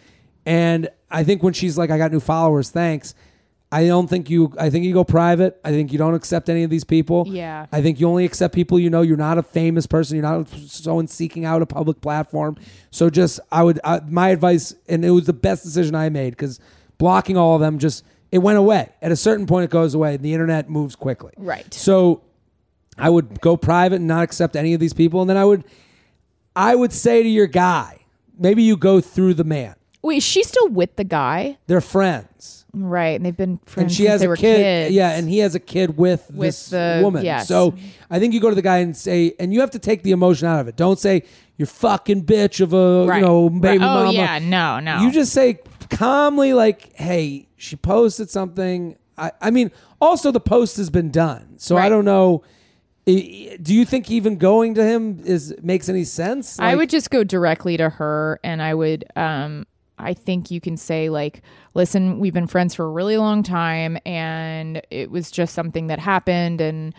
And I think when she's like, I got new followers, thanks. I don't think you, I think you go private. I think you don't accept any of these people. Yeah. I think you only accept people you know. You're not a famous person. You're not someone seeking out a public platform. So just, I would, uh, my advice, and it was the best decision I made because blocking all of them just, it went away. At a certain point, it goes away. The internet moves quickly. Right. So I would go private and not accept any of these people. And then I would, I would say to your guy, maybe you go through the man. Wait, is she still with the guy? They're friends. Right. And they've been friends And she since has they a were kid. kids. Yeah. And he has a kid with, With this the- woman. yes. So I think you go to the guy and say, and you have to take the emotion out of it. Don't say, you fucking bitch of a, Right. you know, Right. baby Oh, mama. yeah. No, no. You just say calmly, like, hey, she posted something. I, I mean, also the post has been done. So I Right. don't know. I- Do you think even going to him is makes any sense? I Like- would just go directly to her and I would, um, I think you can say like, listen, we've been friends for a really long time and it was just something that happened. And,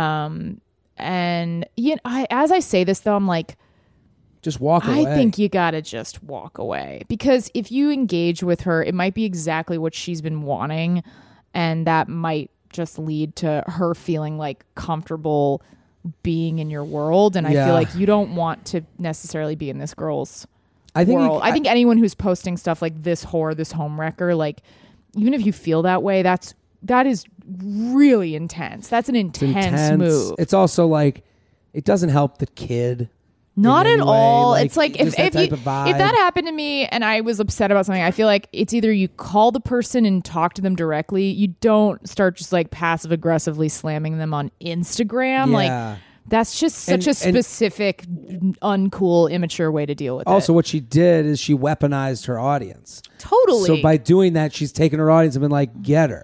um, and you know, I, as I say this though, I'm like, just walk away. I think you gotta just walk away, because if you engage with her, it might be exactly what she's been wanting. And that might just lead to her feeling like comfortable being in your world. And Yeah. I feel like you don't want to necessarily be in this girl's I think world. you- I think anyone who's posting stuff like this whore, this home wrecker, like even if you feel that way, that's that is really intense. That's an It's intense, intense. move. It's also like it doesn't help the kid. Not in at any way. all. Like, It's like if just that if, type you, of vibe. if that happened to me and I was upset about something, I feel like it's either you call the person and talk to them directly. You don't start just like passive aggressively slamming them on Instagram. Yeah. Like that's just such And- a and- specific, uncool, immature way to deal with Also, it. what she did is she weaponized her audience. Totally. So by doing that, she's taken her audience and been like, get her.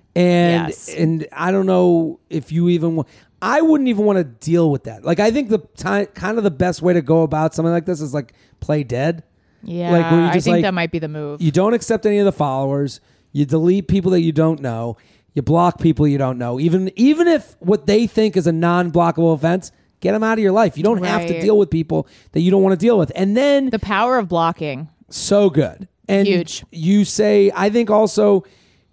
And Yes. and I don't know if you even want. I wouldn't even want to deal with that. Like I think the time, kind of the best way to go about something like this is like play dead. yeah, like, where you I just, think like, that might be the move. You don't accept any of the followers. You delete people that you don't know. You block people you don't know. Even even if what they think is a non-blockable offense, get them out of your life. You don't have to Right. deal with people that you don't want to deal with. And then The power of blocking. so good. And Huge. You say, I think also,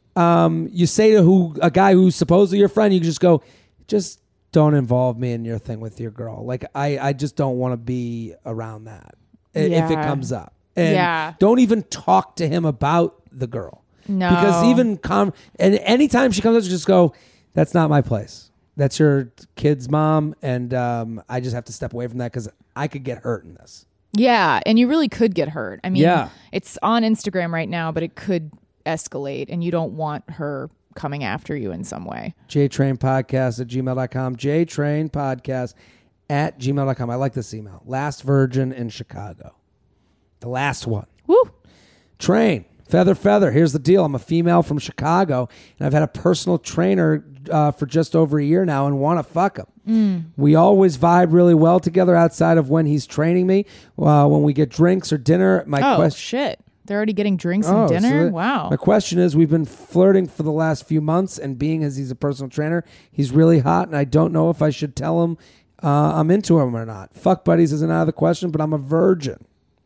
um, you say to who a guy who's supposedly your friend, you just go, just don't involve me in your thing with your girl. Like I, I just don't want to be around that i- if it Yeah. comes up. And Yeah. don't even talk to him about the girl. No. Because even com and anytime she comes up, just go, that's not my place. That's your kid's mom, and um, I just have to step away from that because I could get hurt in this. Yeah, and you really could get hurt. I mean, Yeah. it's on Instagram right now, but it could escalate, and you don't want her coming after you in some way. JTrain Podcast at gmail dot com. JTrain Podcast at gmail dot com. I like this email. Last virgin in Chicago. The last one. Woo! Train. Feather, feather. Here's the deal. I'm a female from Chicago, and I've had a personal trainer uh, for just over a year now and want to fuck him. Mm. We always vibe really well together outside of when he's training me. Uh, when we get drinks or dinner, my Oh, question... shit. They're already getting drinks Oh, and so dinner? that- Wow. My question is, we've been flirting for the last few months, and being as he's a personal trainer, he's really hot, and I don't know if I should tell him uh, I'm into him or not. Fuck buddies isn't out of the question, but I'm a virgin.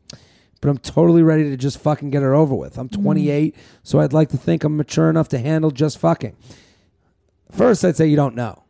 But I'm totally ready to just fucking get her over with. I'm twenty-eight, so I'd like to think I'm mature enough to handle just fucking. First, I'd say you don't know.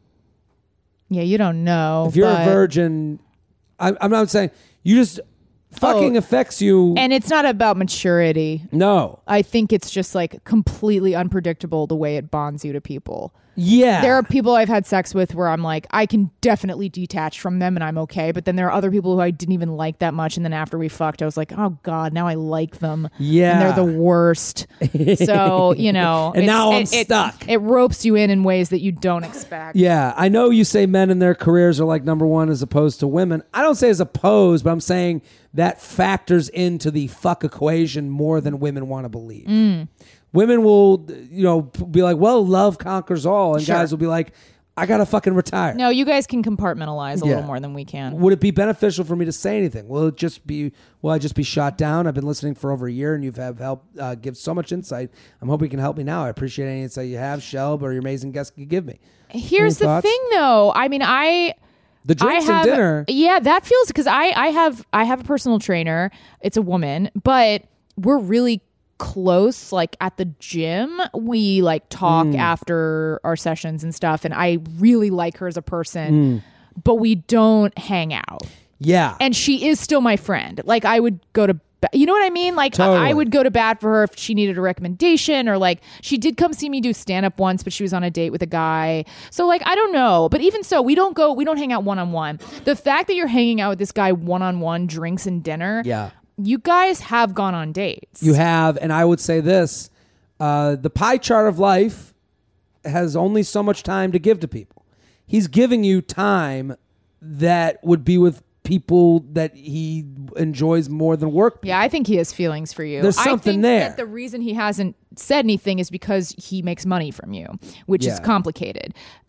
Yeah, you don't know. If you're but- a virgin, I, I'm not saying you just fucking Oh, affects you. And it's not about maturity. No. I think it's just like completely unpredictable the way it bonds you to people. Yeah. There are people I've had sex with where I'm like, I can definitely detach from them and I'm okay. But then there are other people who I didn't even like that much. And then after we fucked, I was like, oh God, now I like them. Yeah. And they're the worst. So, you know. And it's- now I'm it, it- stuck. It ropes you in in ways that you don't expect. Yeah, I know you say men in their careers are like number one as opposed to women. I don't say as opposed, but I'm saying that factors into the fuck equation more than women want to believe. Mm. Women will, you know, be like, well, love conquers all. And Sure. guys will be like, I got to fucking retire. No, you guys can compartmentalize a Yeah. little more than we can. Would it be beneficial for me to say anything? Will it just be, will I just be shot down? I've been listening for over a year and you've have helped uh, give so much insight. I'm hoping you can help me now. I appreciate any insight you have, Shelb, or your amazing guest can give me. Here's Any the thoughts? thing though. I mean, I... The drinks I have, and dinner. Yeah, that feels because I I have I have a personal trainer. It's a woman, but we're really close. Like at the gym, we like talk Mm. after our sessions and stuff, and I really like her as a person. Mm. But we don't hang out, Yeah. and she is still my friend. Like I would go to. ba- You know what I mean? Like I- I Totally. would go to bat for her if she needed a recommendation, or like she did come see me do stand up once, but she was on a date with a guy. So like I don't know, but even so, we don't go, we don't hang out one on one. The fact that you're hanging out with this guy one on one, drinks and dinner, Yeah. you guys have gone on dates. You have, and I would say this, uh, the pie chart of life has only so much time to give to people. He's giving you time that would be with people that he enjoys more than work. Yeah, I think he has feelings for you. There's I something think there. That the reason he hasn't said anything is because he makes money from you, which is Yeah. complicated.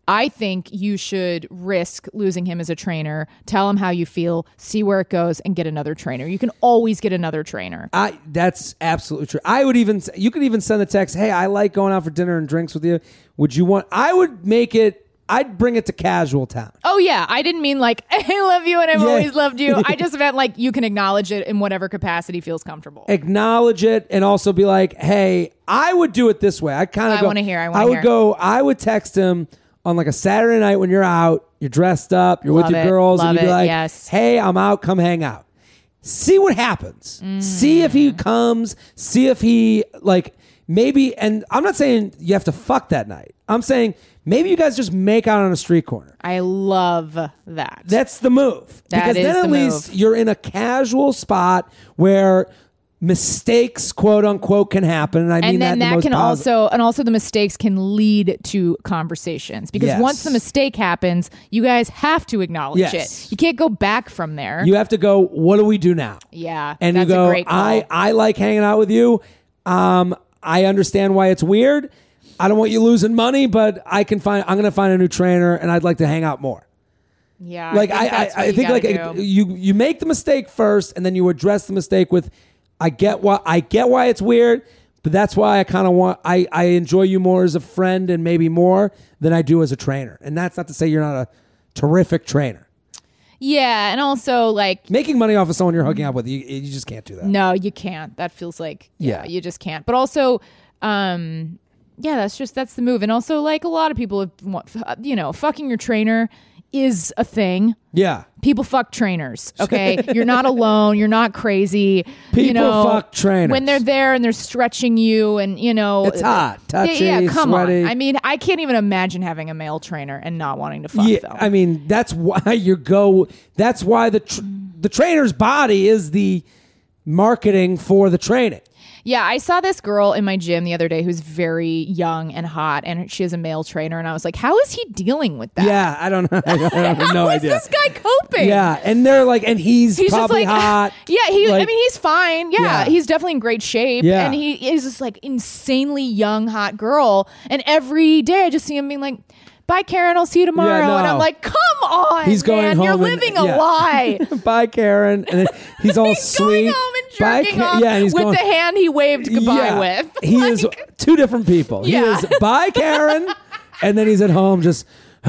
I think you should risk losing him as a trainer. Tell him how you feel, see where it goes, and get another trainer. You can always get another trainer. I that's absolutely true. I would even you could even send a text, "Hey, I like going out for dinner and drinks with you. Would you want?" I would make it. I'd bring it to casual town. Oh yeah, I didn't mean like I love you and I've Yeah. always loved you. I just meant like you can acknowledge it in whatever capacity feels comfortable. Acknowledge it and also be like, "Hey, I would do it this way." I kind of I wanna hear, I wanna would hear. go. I would text him on like a Saturday night when you're out, you're dressed up, you're Love with your it, girls, and love you'd be it, like, yes. "Hey, I'm out. Come hang out." See what happens. See if he comes. See if he like maybe. And I'm not saying you have to fuck that night. I'm saying maybe you guys just make out on a street corner. I love that. That's the move. That because is then at the least move. you're in a casual spot where mistakes, quote unquote, can happen. And I mean and then that, in that the most can positive- also and also the mistakes can lead to conversations because Yes. once the mistake happens, you guys have to acknowledge Yes. it. You can't go back from there. You have to go, what do we do now? yeah, And that's you go, a great call. I, I like hanging out with you. Um, I understand why it's weird. I don't want you losing money, but I can find. I'm going to find a new trainer, and I'd like to hang out more. yeah, Like I I, think, that's I, what I you think gotta like do. you you make the mistake first, and then you address the mistake with, I get why I get why it's weird, but that's why I kind of want. I I enjoy you more as a friend, and maybe more than I do as a trainer. And that's not to say you're not a terrific trainer. yeah, and also like Making money off of someone you're hooking up with, you you just can't do that. no, you can't. That feels like yeah, Yeah. you just can't. But also, um, yeah, that's just that's the move. And also, like a lot of people, have, want- you know, fucking your trainer is a thing. Yeah. People fuck trainers, okay? You're not alone. You're not crazy. People you know, fuck trainers. When they're there and they're stretching you and, you know. It's hot, touchy, yeah, come sweaty. on. I mean, I can't even imagine having a male trainer and not wanting to fuck Yeah, them. I mean that's why you go. That's why the tr- the trainer's body is the marketing for the training. Yeah, I saw this girl in my gym the other day who's very young and hot, and she has a male trainer, and I was like, how is he dealing with that? Yeah, I don't know. I have no How is idea. this guy coping? Yeah, and they're like, and he's, He's probably just like, hot. Yeah, he. I Like- mean, he's fine. Yeah, Yeah. he's definitely in great shape. Yeah. And he is this like insanely young, hot girl. And every day I just see him being like, bye, Karen, I'll see you tomorrow. Yeah, no. And I'm like, come on, He's going man. home You're and- living a yeah. lie. Bye, Karen. And then he's all He's sweet. going home and Bye, jerking Ka- off yeah, and he's with going, the hand he waved goodbye yeah, with. He Like, is two different people. He Yeah. is bye, Karen, and then he's at home just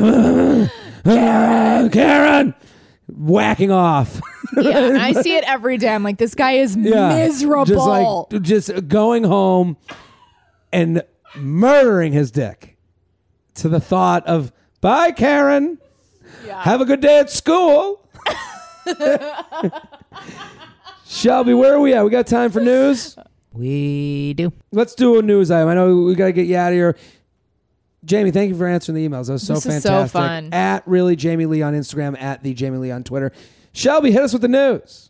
Karen, Karen, whacking off. yeah, and I see it every day. I'm like, this guy is Yeah, miserable. Just like just going home and murdering his dick to the thought of bye, Karen. Yeah. Have a good day at school. Shelby, where are we at? We got time for news? We do. Let's do a news item. I know we got to get you out of here. Jamie, thank you for answering the emails. That was so This is fantastic. so fun. At really Jamie Lee on Instagram, at the Jamie Lee on Twitter. Shelby, hit us with the news.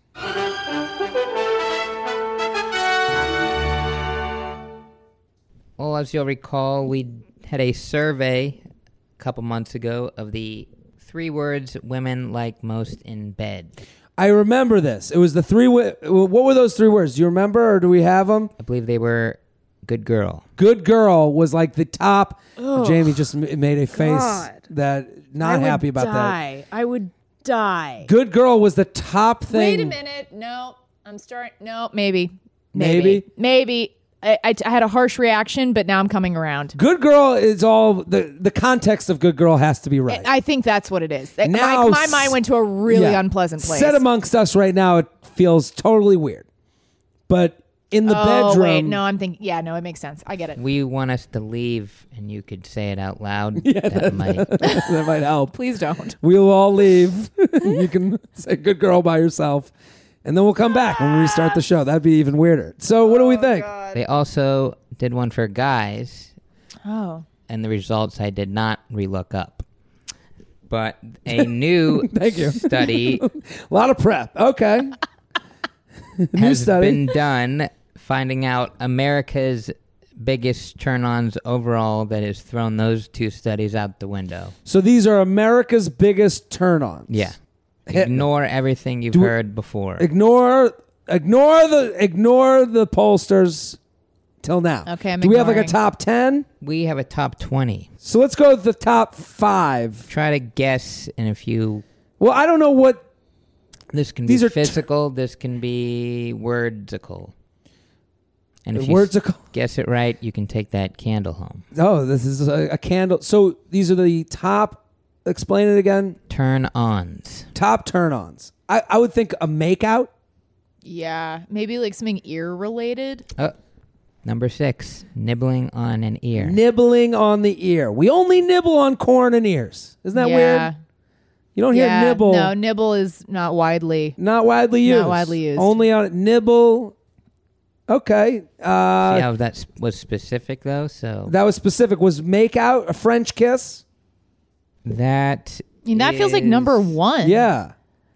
Well, as you'll recall, we had a survey a couple months ago of the three words women like most in bed. I remember this. It was the three. Wo- what were those three words? Do you remember, or do we have them? I believe they were good girl. Good girl was like the top. Jamie just m- made a face God. that not happy about that. die. I would die. Good girl was the top thing. Wait a minute. No, I'm starting. No, maybe. Maybe? Maybe. Maybe. I, I, I had a harsh reaction, but now I'm coming around. Good girl is all the the context of good girl has to be right. I think that's what it is. My- Now my, s- mind went to a really Yeah. unpleasant place. Set amongst us right now, it feels totally weird. But in the oh, bedroom, wait. No, I'm thinking. Yeah, no, it makes sense. I get it. We want us to leave, and you could say it out loud. that might. that might help. Please don't. We'll all leave. You can say good girl by yourself. And then we'll come back when we restart the show. That'd be even weirder. So what do we think? They also did one for guys, Oh. and the results I did not relook up. But a new Thank you. study A lot of prep. Okay. New has study. been done finding out America's biggest turn-ons overall that has thrown those two studies out the window. So these are America's biggest turn-ons. Yeah. Hit- Ignore everything you've Do we- heard before. Ignore ignore the ignore the pollsters. till now. Okay, I'm Do we have like a ignoring. top ten? We have a top twenty. So let's go with the top five. Try to guess in a few. Well, I don't know what. This can These be are t- physical. this can be wordsical. And if you Words s- are. guess it right, you can take that candle home. Oh, this is a, a candle. So these are the top. Explain it again. Turn-ons. Top turn-ons. I, I would think a makeout. Yeah, maybe like something ear related. Oh, number six, nibbling on an ear. Nibbling on the ear. We only nibble on corn and ears. Isn't that yeah. weird? You don't yeah. hear nibble. No, nibble is not widely. Not widely used. Not widely used. Only on nibble. Okay. Uh, See how that s- was specific, though? So That was specific. Was make out a French kiss? that I mean, that feels like is number one. Yeah.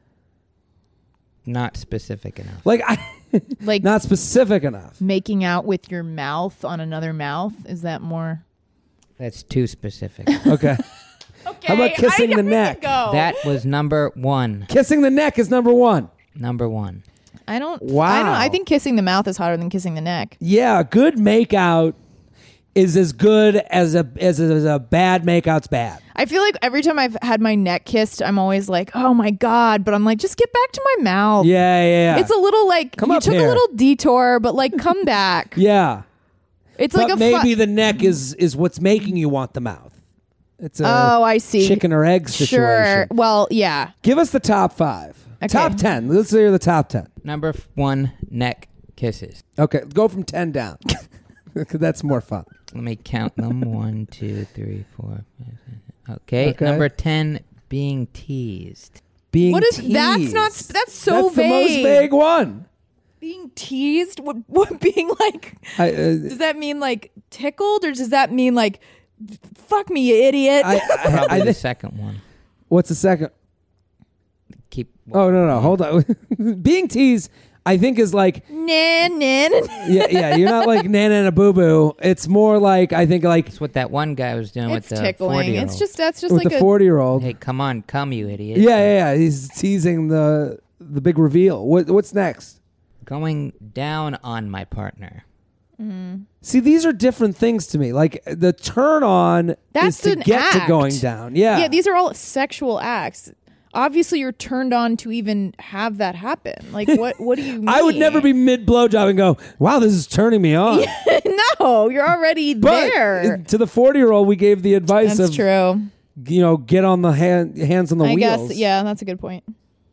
not specific enough. Like I Like not specific enough. making out with your mouth on another mouth. Is that more? That's too specific. Okay. Okay. How about kissing I the know neck? we can go. That was number one. Kissing the neck is number one. Number one. I don't. I Wow. don't. I think kissing the mouth is hotter than kissing the neck. Yeah, a good makeout is as good as a as a, as a bad makeout's bad. I feel like every time I've had my neck kissed, I'm always like, oh my God. But I'm like, just get back to my mouth. Yeah, yeah, yeah. It's a little like, Come you up took here. a little detour, but like, come back. yeah. It's But like a maybe fu- the neck is is what's making you want the mouth. It's a Oh, I see. chicken or egg situation. Sure. Well, yeah. Give us the top five. Okay. Top ten. Let's hear the top ten. Number f- one, neck kisses. Okay, go from ten down. 'Cause that's more fun. Let me count them. One, two, three, four. Five, six. Okay. Okay. Number ten, being teased. Being What is teased. that's not sp- that's so That's the most vague. vague one. Being teased? What, what being like? I, uh, Does that mean like tickled, or does that mean like, fuck me, you idiot? I, I, Probably I the think- second one. what's the second? Keep. Oh no no hold on. Being teased, I think is like Nah, nah, nah, nah. yeah yeah. You're not like nana and a boo boo. It's more like I think like That's what that one guy was doing It's with the tickling. forty-year-old. It's just that's just with like the a forty year old. Hey, come on, come, you idiot. Yeah yeah yeah. He's teasing the the big reveal. What what's next? Going down on my partner. See, these are different things to me. Like the turn on That's is to an get to act. going down. Yeah. yeah. These are all sexual acts. Obviously, you're turned on to even have that happen. Like, what? What do you mean? I would never be mid blowjob and go, "Wow, this is turning me on." No, you're already But there. to the forty year old, we gave the advice That's of true. you know get on the hand, hands on the I wheels. guess. Yeah, that's a good point.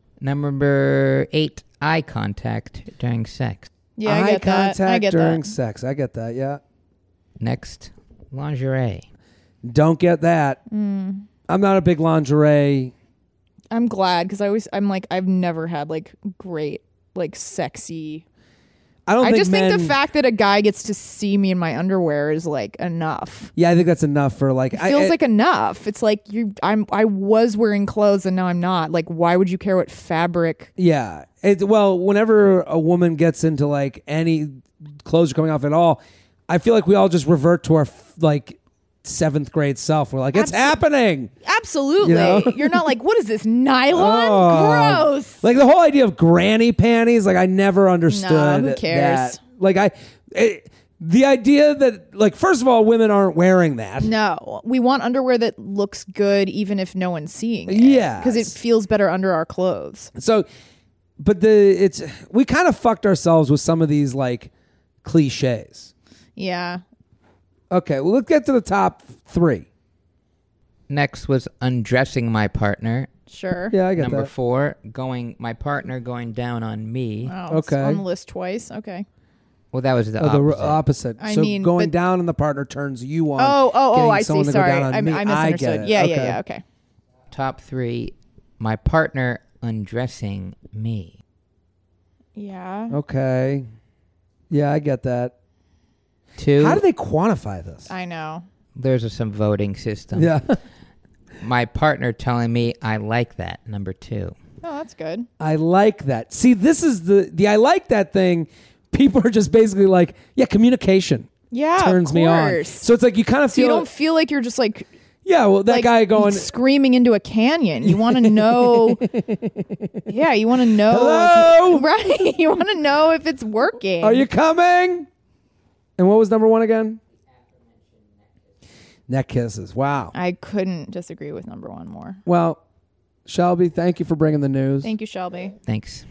Number eight, eye contact during sex. Yeah, I Eye get contact that. I get during that. sex. I get that. Yeah. Next, lingerie. Don't get that. Mm. I'm not a big lingerie. I'm glad because I always I'm like I've never had like great like sexy. I don't. I think just men, think the fact that a guy gets to see me in my underwear is like enough. Yeah, I think that's enough for like. It feels I, like enough. It's like you I'm I was wearing clothes and now I'm not. Like why would you care what fabric? Yeah. It, well, whenever a woman gets into like any clothes are coming off at all, I feel like we all just revert to our f- like seventh grade self. We're like, it's Abso- happening. Absolutely. You know? You're not like what is this nylon? Oh. Gross. Like the whole idea of granny panties, like I never understood. who cares? That. Like I, it, the idea that like first of all, women aren't wearing that. No, we want underwear that looks good even if no one's seeing it. Yes. Because it feels better under our clothes. So, but the it's we kind of fucked ourselves with some of these like cliches. Yeah. Okay, well let's get to the top three. Next was undressing my partner. Sure. Yeah, I get Number that. four, going my partner going down on me. Oh, it's Okay. on the list twice. Okay. Well, that was the Oh, the opposite. r- opposite. I so mean, going but- down on the partner turns you on. Oh, oh, oh, getting I see. someone to go Sorry. down on I, me. I I misunderstood. get it. Yeah, Okay. yeah, yeah. Okay. Top three, my partner undressing me. Yeah. Okay. Yeah, I get that. Two, How do they quantify this? I know. there's a, some voting system. Yeah. My partner telling me I like that. Number two. Oh, that's good. I like that. See, this is the the I like that thing. People are just basically like, yeah, communication Yeah. turns of me on. course. So it's like you kind of So you feel don't feel like you're just like yeah, well that like guy going screaming into a canyon. You want to know. Yeah, you want to know. Hello? Right. You want to know if it's working. are you coming? And what was number one again? Neck kisses. Wow. I couldn't disagree with number one more. Well, Shelby, thank you for bringing the news. Thank you, Shelby. Thanks.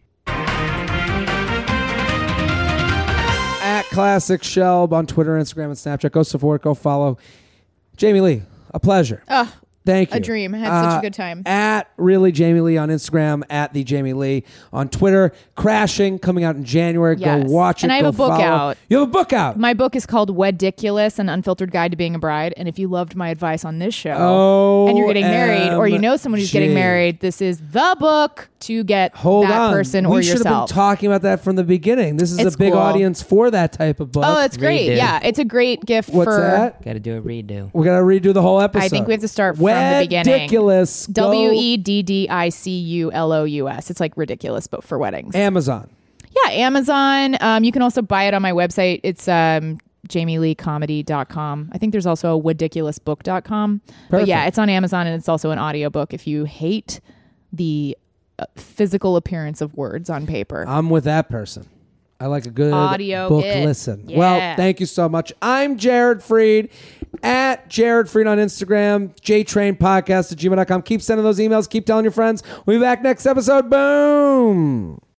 At Classic Shelb on Twitter, Instagram, and Snapchat. Go support, go follow. Jamie Lee, a pleasure. Ugh. Thank you. A dream. I had such Uh, a good time. At Really Jamie Lee on Instagram, at the Jamie Lee on Twitter. Crashing, coming out in January. Yes. Go watch it. And I have Go a book follow. out. You have a book out. My book is called Wediculous, An Unfiltered Guide to Being a Bride. And if you loved my advice on this show Oh, and you're getting married or you know someone who's getting Gee. married, this is the book to get Hold that on. person we or should have yourself. been talking about that from the beginning. This is It's a big cool. audience for that type of book. Oh, that's great. Redo. Yeah, it's a great gift What's for that? Got to do a redo. We're going to redo the whole episode. I think we have to start from the beginning. Ridiculous. W E D D I C U L O U S. It's like ridiculous, but for weddings. Amazon. Yeah, Amazon. Um, you can also buy it on my website. It's um, jamie lee comedy dot com. I think there's also a wediculous book dot com. But yeah, Perfect. it's on Amazon and it's also an audiobook if you hate the uh, physical appearance of words on paper. I'm with that person. I like a good Audio book it. listen. Yeah. Well, thank you so much. I'm Jared Freed at Jared Freed on Instagram, JTrain Podcast at gmail dot com. Keep sending those emails. Keep telling your friends. We'll be back next episode. Boom.